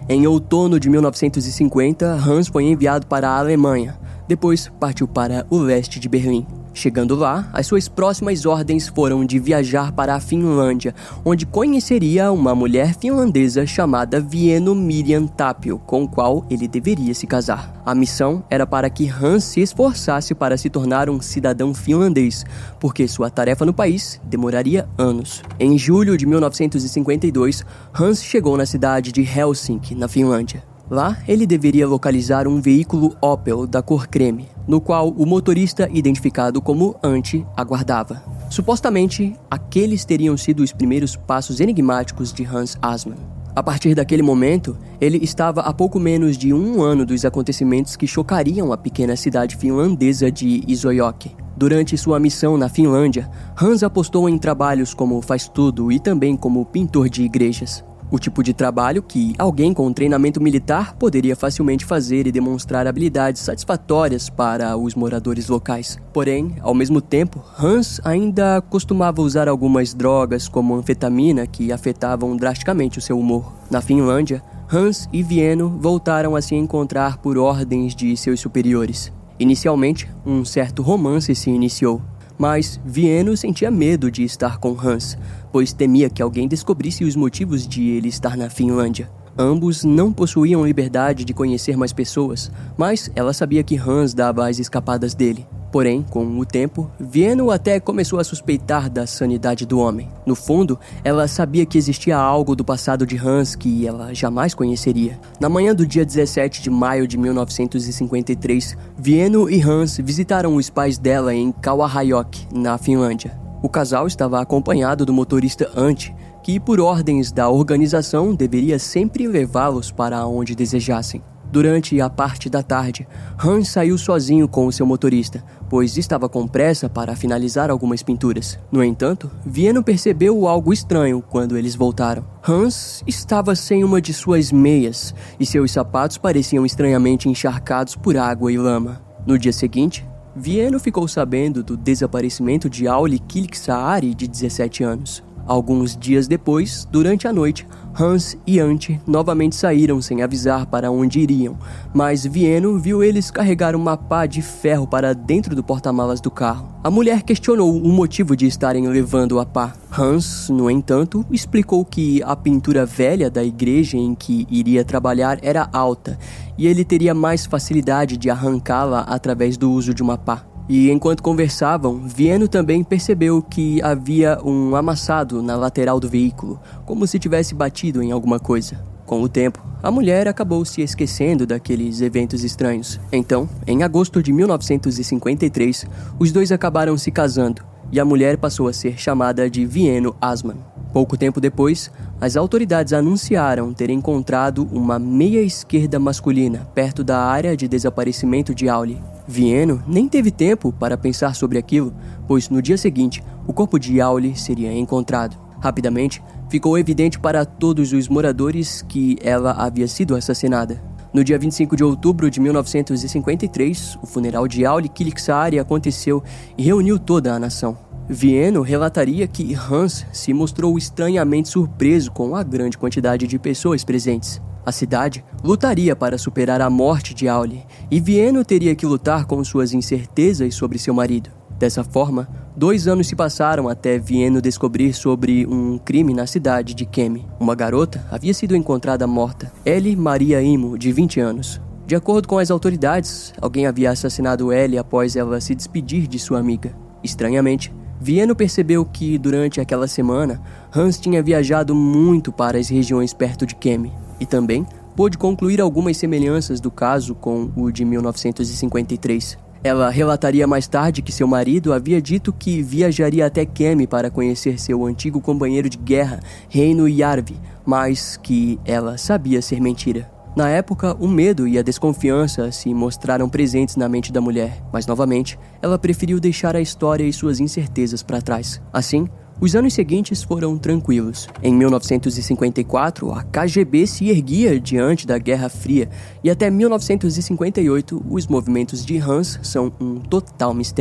Em outono de mil novecentos e cinquenta, Hans foi enviado para a Alemanha. Depois partiu para o leste de Berlim. Chegando lá, as suas próximas ordens foram de viajar para a Finlândia, onde conheceria uma mulher finlandesa chamada Wäinö Mirja Tapio, com qual ele deveria se casar. A missão era para que Hans se esforçasse para se tornar um cidadão finlandês, porque sua tarefa no país demoraria anos. Em julho de mil novecentos e cinquenta e dois, Hans chegou na cidade de Helsinki, na Finlândia. Lá, ele deveria localizar um veículo Opel da cor creme, no qual o motorista, identificado como Antti, aguardava. Supostamente, aqueles teriam sido os primeiros passos enigmáticos de Hans Assmann. A partir daquele momento, ele estava a pouco menos de um ano dos acontecimentos que chocariam a pequena cidade finlandesa de Iisalmi. Durante sua missão na Finlândia, Hans apostou em trabalhos como faz-tudo e também como pintor de igrejas. O tipo de trabalho que alguém com treinamento militar poderia facilmente fazer e demonstrar habilidades satisfatórias para os moradores locais. Porém, ao mesmo tempo, Hans ainda costumava usar algumas drogas como anfetamina que afetavam drasticamente o seu humor. Na Finlândia, Hans e Wäinö voltaram a se encontrar por ordens de seus superiores. Inicialmente, um certo romance se iniciou. Mas Wäinö sentia medo de estar com Hans, pois temia que alguém descobrisse os motivos de ele estar na Finlândia. Ambos não possuíam liberdade de conhecer mais pessoas, mas ela sabia que Hans dava as escapadas dele. Porém, com o tempo, Wäinö até começou a suspeitar da sanidade do homem. No fundo, ela sabia que existia algo do passado de Hans que ela jamais conheceria. Na manhã do dia dezessete de maio de mil novecentos e cinquenta e três, Wäinö e Hans visitaram os pais dela em Kauhajoki, na Finlândia. O casal estava acompanhado do motorista Antti, que por ordens da organização deveria sempre levá-los para onde desejassem. Durante a parte da tarde, Hans saiu sozinho com o seu motorista, pois estava com pressa para finalizar algumas pinturas. No entanto, Wäinö percebeu algo estranho quando eles voltaram. Hans estava sem uma de suas meias e seus sapatos pareciam estranhamente encharcados por água e lama. No dia seguinte, Wäinö ficou sabendo do desaparecimento de Auli Kilksaari, de dezessete anos. Alguns dias depois, durante a noite, Hans e Antti novamente saíram sem avisar para onde iriam, mas Wäinö viu eles carregar uma pá de ferro para dentro do porta-malas do carro. A mulher questionou o motivo de estarem levando a pá. Hans, no entanto, explicou que a pintura velha da igreja em que iria trabalhar era alta e ele teria mais facilidade de arrancá-la através do uso de uma pá. E enquanto conversavam, Wäinö também percebeu que havia um amassado na lateral do veículo, como se tivesse batido em alguma coisa. Com o tempo, a mulher acabou se esquecendo daqueles eventos estranhos. Então, em agosto de mil novecentos e cinquenta e três, os dois acabaram se casando, e a mulher passou a ser chamada de Wäinö Assmann. Pouco tempo depois, as autoridades anunciaram ter encontrado uma meia esquerda masculina perto da área de desaparecimento de Auli. Wäinö nem teve tempo para pensar sobre aquilo, pois no dia seguinte, o corpo de Auli seria encontrado. Rapidamente, ficou evidente para todos os moradores que ela havia sido assassinada. No dia vinte e cinco de outubro de mil novecentos e cinquenta e três, o funeral de Auli Kilksaari aconteceu e reuniu toda a nação. Wäinö relataria que Hans se mostrou estranhamente surpreso com a grande quantidade de pessoas presentes. A cidade lutaria para superar a morte de Auli, e Wäinö teria que lutar com suas incertezas sobre seu marido. Dessa forma, dois anos se passaram até Wäinö descobrir sobre um crime na cidade de Kemi. Uma garota havia sido encontrada morta, Ellie Maria Imo, de vinte anos. De acordo com as autoridades, alguém havia assassinado Ellie após ela se despedir de sua amiga. Estranhamente, Wäinö percebeu que, durante aquela semana, Hans tinha viajado muito para as regiões perto de Kemi, e também pôde concluir algumas semelhanças do caso com o de mil novecentos e cinquenta e três. Ela relataria mais tarde que seu marido havia dito que viajaria até Kemi para conhecer seu antigo companheiro de guerra, Reino Järvi, mas que ela sabia ser mentira. Na época, o medo e a desconfiança se mostraram presentes na mente da mulher, mas novamente, ela preferiu deixar a história e suas incertezas para trás. Assim, os anos seguintes foram tranquilos. Em mil novecentos e cinquenta e quatro, a K G B se erguia diante da Guerra Fria e até mil novecentos e cinquenta e oito, os movimentos de Hans são um total mistério.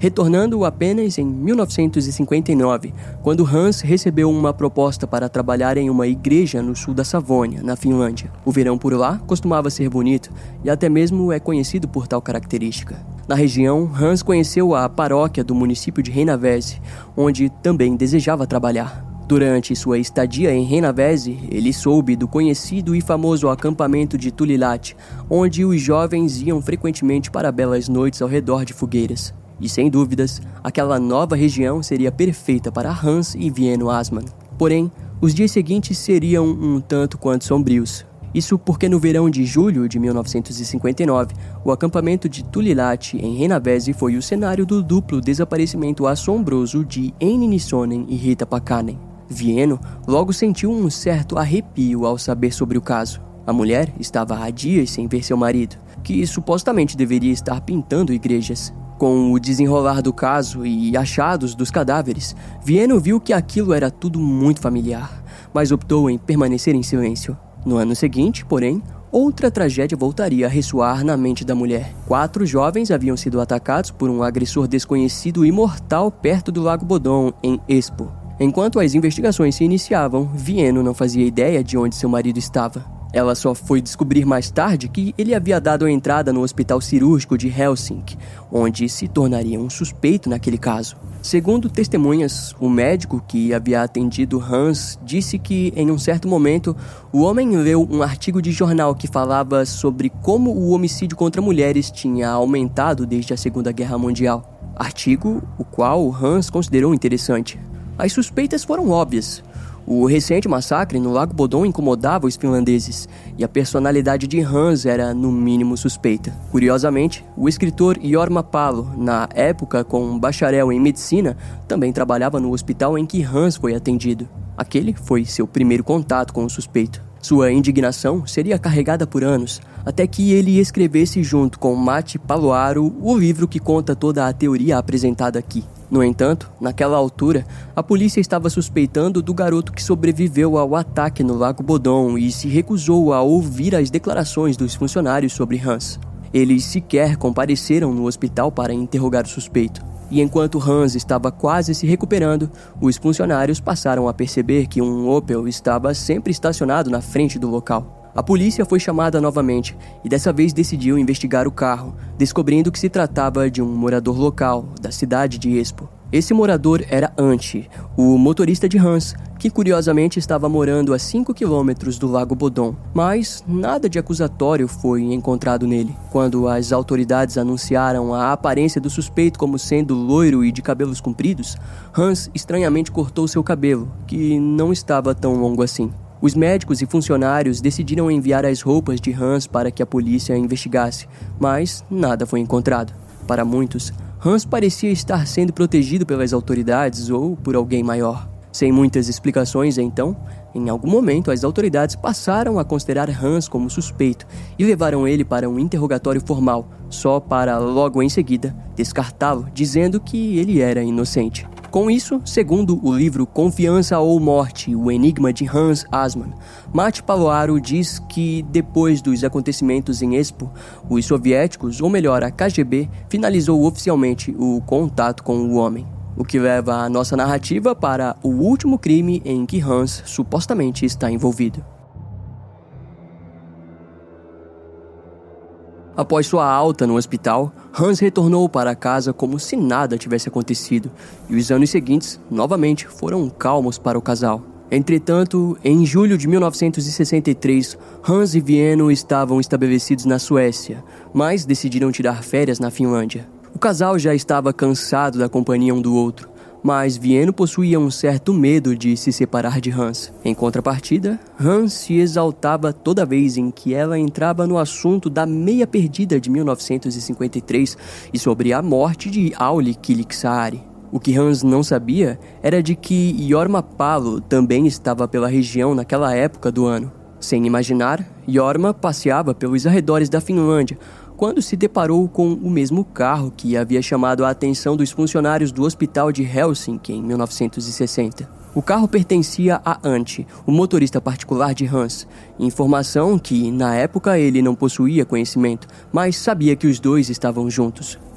retornando apenas em mil novecentos e cinquenta e nove, quando Hans recebeu uma proposta para trabalhar em uma igreja no sul da Savônia, na Finlândia. O verão por lá costumava ser bonito e até mesmo é conhecido por tal característica. Na região, Hans conheceu a paróquia do município de Heinävesi, onde também desejava trabalhar. Durante sua estadia em Heinävesi, ele soube do conhecido e famoso acampamento de Tulilahti, onde os jovens iam frequentemente para belas noites ao redor de fogueiras. E sem dúvidas, aquela nova região seria perfeita para Hans e Wäinö Asman. Porém, os dias seguintes seriam um tanto quanto sombrios. Isso porque no verão de julho de mil novecentos e cinquenta e nove, o acampamento de Tulilahti em Heinävesi foi o cenário do duplo desaparecimento assombroso de Eini Nissonen e Rita Pakkanen. Wäinö logo sentiu um certo arrepio ao saber sobre o caso. A mulher estava há dias sem ver seu marido, que supostamente deveria estar pintando igrejas. Com o desenrolar do caso e achados dos cadáveres, Wäinö viu que aquilo era tudo muito familiar, mas optou em permanecer em silêncio. No ano seguinte, porém, outra tragédia voltaria a ressoar na mente da mulher. Quatro jovens haviam sido atacados por um agressor desconhecido e mortal perto do Lago Bodom, em Espoo. Enquanto as investigações se iniciavam, Wäinö não fazia ideia de onde seu marido estava. Ela só foi descobrir mais tarde que ele havia dado a entrada no hospital cirúrgico de Helsinki, onde se tornaria um suspeito naquele caso. Segundo testemunhas, o médico que havia atendido Hans disse que, em um certo momento, o homem leu um artigo de jornal que falava sobre como o homicídio contra mulheres tinha aumentado desde a Segunda Guerra Mundial. Artigo o qual Hans considerou interessante. As suspeitas foram óbvias. O recente massacre no Lago Bodom incomodava os finlandeses, e a personalidade de Hans era, no mínimo, suspeita. Curiosamente, o escritor Jorma Palo, na época com um bacharel em medicina, também trabalhava no hospital em que Hans foi atendido. Aquele foi seu primeiro contato com o suspeito. Sua indignação seria carregada por anos, até que ele escrevesse junto com Matti Paloaro o livro que conta toda a teoria apresentada aqui. No entanto, naquela altura, a polícia estava suspeitando do garoto que sobreviveu ao ataque no Lago Bodom e se recusou a ouvir as declarações dos funcionários sobre Hans. Eles sequer compareceram no hospital para interrogar o suspeito. E enquanto Hans estava quase se recuperando, os funcionários passaram a perceber que um Opel estava sempre estacionado na frente do local. A polícia foi chamada novamente e dessa vez decidiu investigar o carro, descobrindo que se tratava de um morador local da cidade de Espoo. Esse morador era Antti, o motorista de Hans, que curiosamente estava morando a cinco quilômetros do Lago Bodom, mas nada de acusatório foi encontrado nele. Quando as autoridades anunciaram a aparência do suspeito como sendo loiro e de cabelos compridos, Hans estranhamente cortou seu cabelo, que não estava tão longo assim. Os médicos e funcionários decidiram enviar as roupas de Hans para que a polícia investigasse, mas nada foi encontrado. Para muitos, Hans parecia estar sendo protegido pelas autoridades ou por alguém maior. Sem muitas explicações, então, em algum momento as autoridades passaram a considerar Hans como suspeito e levaram ele para um interrogatório formal, só para logo em seguida descartá-lo, dizendo que ele era inocente. Com isso, segundo o livro Confiança ou Morte, o enigma de Hans Asman, Matti Paloaro diz que depois dos acontecimentos em Espoo, os soviéticos, ou melhor, a K G B, finalizou oficialmente o contato com o homem. O que leva a nossa narrativa para o último crime em que Hans supostamente está envolvido. Após sua alta no hospital, Hans retornou para casa como se nada tivesse acontecido, e os anos seguintes, novamente, foram calmos para o casal. Entretanto, em julho de mil novecentos e sessenta e três, Hans e Wäinö estavam estabelecidos na Suécia, mas decidiram tirar férias na Finlândia. O casal já estava cansado da companhia um do outro, mas Wäinö possuía um certo medo de se separar de Hans. Em contrapartida, Hans se exaltava toda vez em que ela entrava no assunto da meia perdida de mil novecentos e cinquenta e três e sobre a morte de Auli Killicksaari. O que Hans não sabia era de que Jorma Palo também estava pela região naquela época do ano. Sem imaginar, Jorma passeava pelos arredores da Finlândia, quando se deparou com o mesmo carro que havia chamado a atenção dos funcionários do hospital de Helsinki em mil novecentos e sessenta. O carro pertencia a Antti, o motorista particular de Hans, informação que, na época, ele não possuía conhecimento, mas sabia que os dois estavam juntos.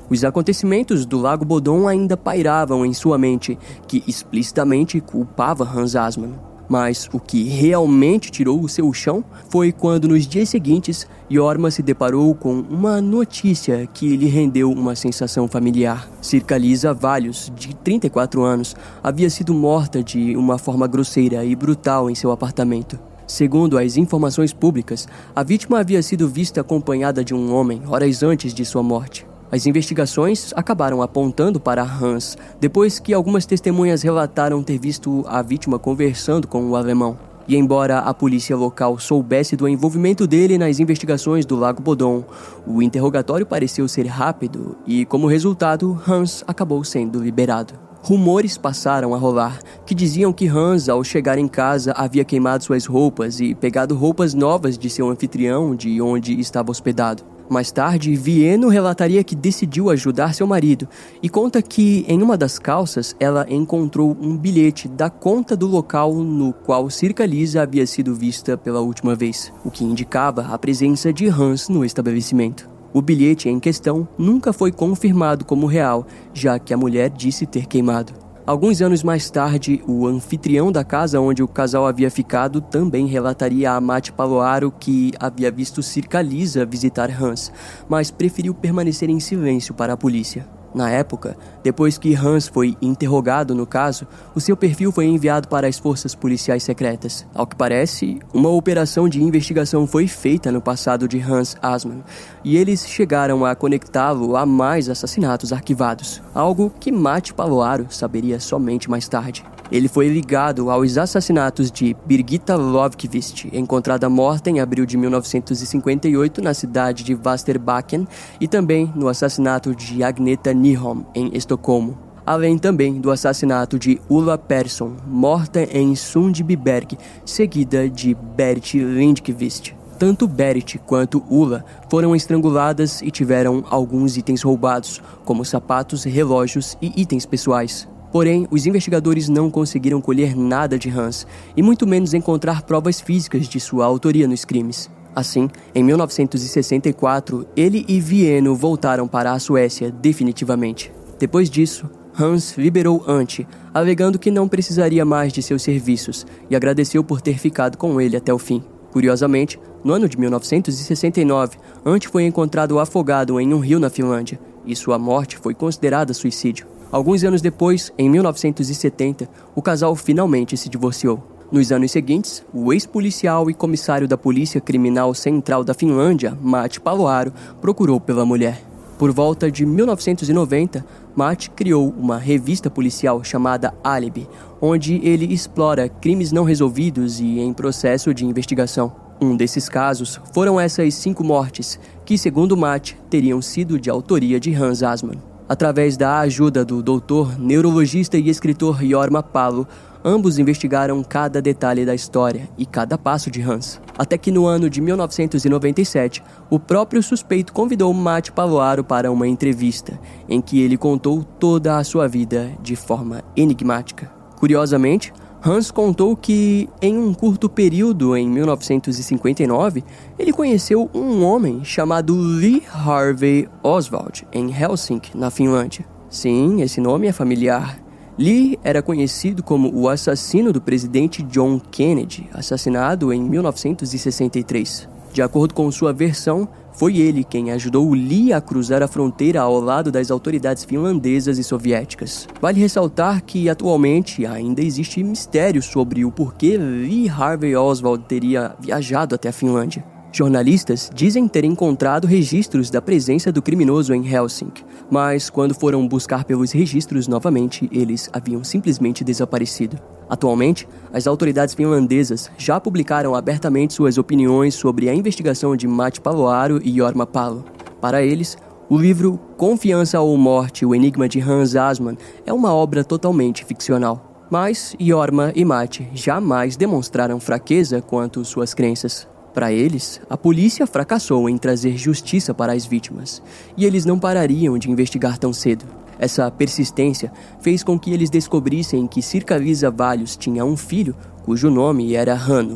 Os acontecimentos do Lago Bodom ainda pairavam em sua mente, que explicitamente culpava Hans Assmann. Mas o que realmente tirou o seu chão foi quando, nos dias seguintes, Jorma se deparou com uma notícia que lhe rendeu uma sensação familiar. Sirka-Liisa Válios, de trinta e quatro anos, havia sido morta de uma forma grosseira e brutal em seu apartamento. Segundo as informações públicas, a vítima havia sido vista acompanhada de um homem horas antes de sua morte. As investigações acabaram apontando para Hans, depois que algumas testemunhas relataram ter visto a vítima conversando com o alemão. E embora a polícia local soubesse do envolvimento dele nas investigações do Lago Bodom, o interrogatório pareceu ser rápido e, como resultado, Hans acabou sendo liberado. Rumores passaram a rolar, que diziam que Hans, ao chegar em casa, havia queimado suas roupas e pegado roupas novas de seu anfitrião de onde estava hospedado. Mais tarde, Vieno relataria que decidiu ajudar seu marido e conta que, em uma das calças, ela encontrou um bilhete da conta do local no qual Sirka-Liisa havia sido vista pela última vez, o que indicava a presença de Hans no estabelecimento. O bilhete em questão nunca foi confirmado como real, já que a mulher disse ter queimado. Alguns anos mais tarde, o anfitrião da casa onde o casal havia ficado também relataria a Matti Paloaro que havia visto Sirka-Liisa visitar Hans, mas preferiu permanecer em silêncio para a polícia. Na época, depois que Hans foi interrogado no caso, o seu perfil foi enviado para as forças policiais secretas. Ao que parece, uma operação de investigação foi feita no passado de Hans Assmann, e eles chegaram a conectá-lo a mais assassinatos arquivados, algo que Matti Paloaro saberia somente mais tarde. Ele foi ligado aos assassinatos de Birgitta Löfqvist, encontrada morta em abril de mil novecentos e cinquenta e oito na cidade de Västerbacken, e também no assassinato de Agneta Nyholm, em Estocolmo. Além também do assassinato de Ulla Persson, morta em Sundbyberg, seguida de Berit Lindqvist. Tanto Berit quanto Ulla foram estranguladas e tiveram alguns itens roubados, como sapatos, relógios e itens pessoais. Porém, os investigadores não conseguiram colher nada de Hans, e muito menos encontrar provas físicas de sua autoria nos crimes. Assim, em mil novecentos e sessenta e quatro, ele e Vieno voltaram para a Suécia definitivamente. Depois disso, Hans liberou Ante, alegando que não precisaria mais de seus serviços, e agradeceu por ter ficado com ele até o fim. Curiosamente, no ano de mil novecentos e sessenta e nove, Ante foi encontrado afogado em um rio na Finlândia, e sua morte foi considerada suicídio. Alguns anos depois, em mil novecentos e setenta, o casal finalmente se divorciou. Nos anos seguintes, o ex-policial e comissário da Polícia Criminal Central da Finlândia, Matti Paloaro, procurou pela mulher. Por volta de mil novecentos e noventa, Matti criou uma revista policial chamada Alibi, onde ele explora crimes não resolvidos e em processo de investigação. Um desses casos foram essas cinco mortes, que, segundo Matti, teriam sido de autoria de Hans Assmann. Através da ajuda do doutor, neurologista e escritor Jorma Palo, ambos investigaram cada detalhe da história e cada passo de Hans. Até que no ano de mil novecentos e noventa e sete, o próprio suspeito convidou Matti Paloaro para uma entrevista, em que ele contou toda a sua vida de forma enigmática. Curiosamente, Hans contou que, em um curto período em mil novecentos e cinquenta e nove, ele conheceu um homem chamado Lee Harvey Oswald, em Helsinki, na Finlândia. Sim, esse nome é familiar. Lee era conhecido como o assassino do presidente John Kennedy, assassinado em mil novecentos e sessenta e três. De acordo com sua versão, foi ele quem ajudou Lee a cruzar a fronteira ao lado das autoridades finlandesas e soviéticas. Vale ressaltar que, atualmente, ainda existe mistério sobre o porquê Lee Harvey Oswald teria viajado até a Finlândia. Jornalistas dizem ter encontrado registros da presença do criminoso em Helsinki, mas quando foram buscar pelos registros novamente, eles haviam simplesmente desaparecido. Atualmente, as autoridades finlandesas já publicaram abertamente suas opiniões sobre a investigação de Matti Paloaro e Jorma Palo. Para eles, o livro Confiança ou Morte, o Enigma de Hans Assmann é uma obra totalmente ficcional. Mas Jorma e Matti jamais demonstraram fraqueza quanto suas crenças. Para eles, a polícia fracassou em trazer justiça para as vítimas, e eles não parariam de investigar tão cedo. Essa persistência fez com que eles descobrissem que Sirka-Liisa Válios tinha um filho cujo nome era Hannu.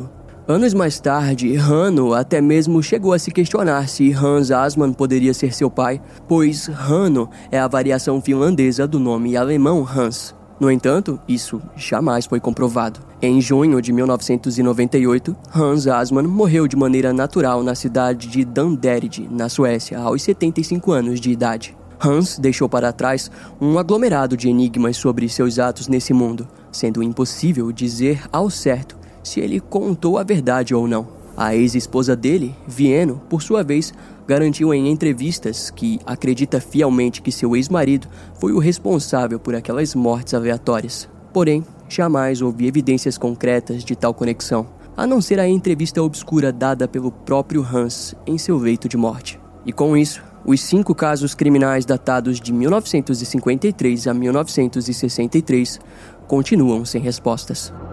Anos mais tarde, Hanno até mesmo chegou a se questionar se Hans Assmann poderia ser seu pai, pois Hanno é a variação finlandesa do nome alemão Hans. No entanto, isso jamais foi comprovado. Em junho de mil novecentos e noventa e oito, Hans Assmann morreu de maneira natural na cidade de Danderyd, na Suécia, aos setenta e cinco anos de idade. Hans deixou para trás um aglomerado de enigmas sobre seus atos nesse mundo, sendo impossível dizer ao certo se ele contou a verdade ou não. A ex-esposa dele, Vieno, por sua vez, garantiu em entrevistas que acredita fielmente que seu ex-marido foi o responsável por aquelas mortes aleatórias. Porém, jamais houve evidências concretas de tal conexão, a não ser a entrevista obscura dada pelo próprio Hans em seu leito de morte. E com isso, os cinco casos criminais datados de mil novecentos e cinquenta e três a mil novecentos e sessenta e três continuam sem respostas.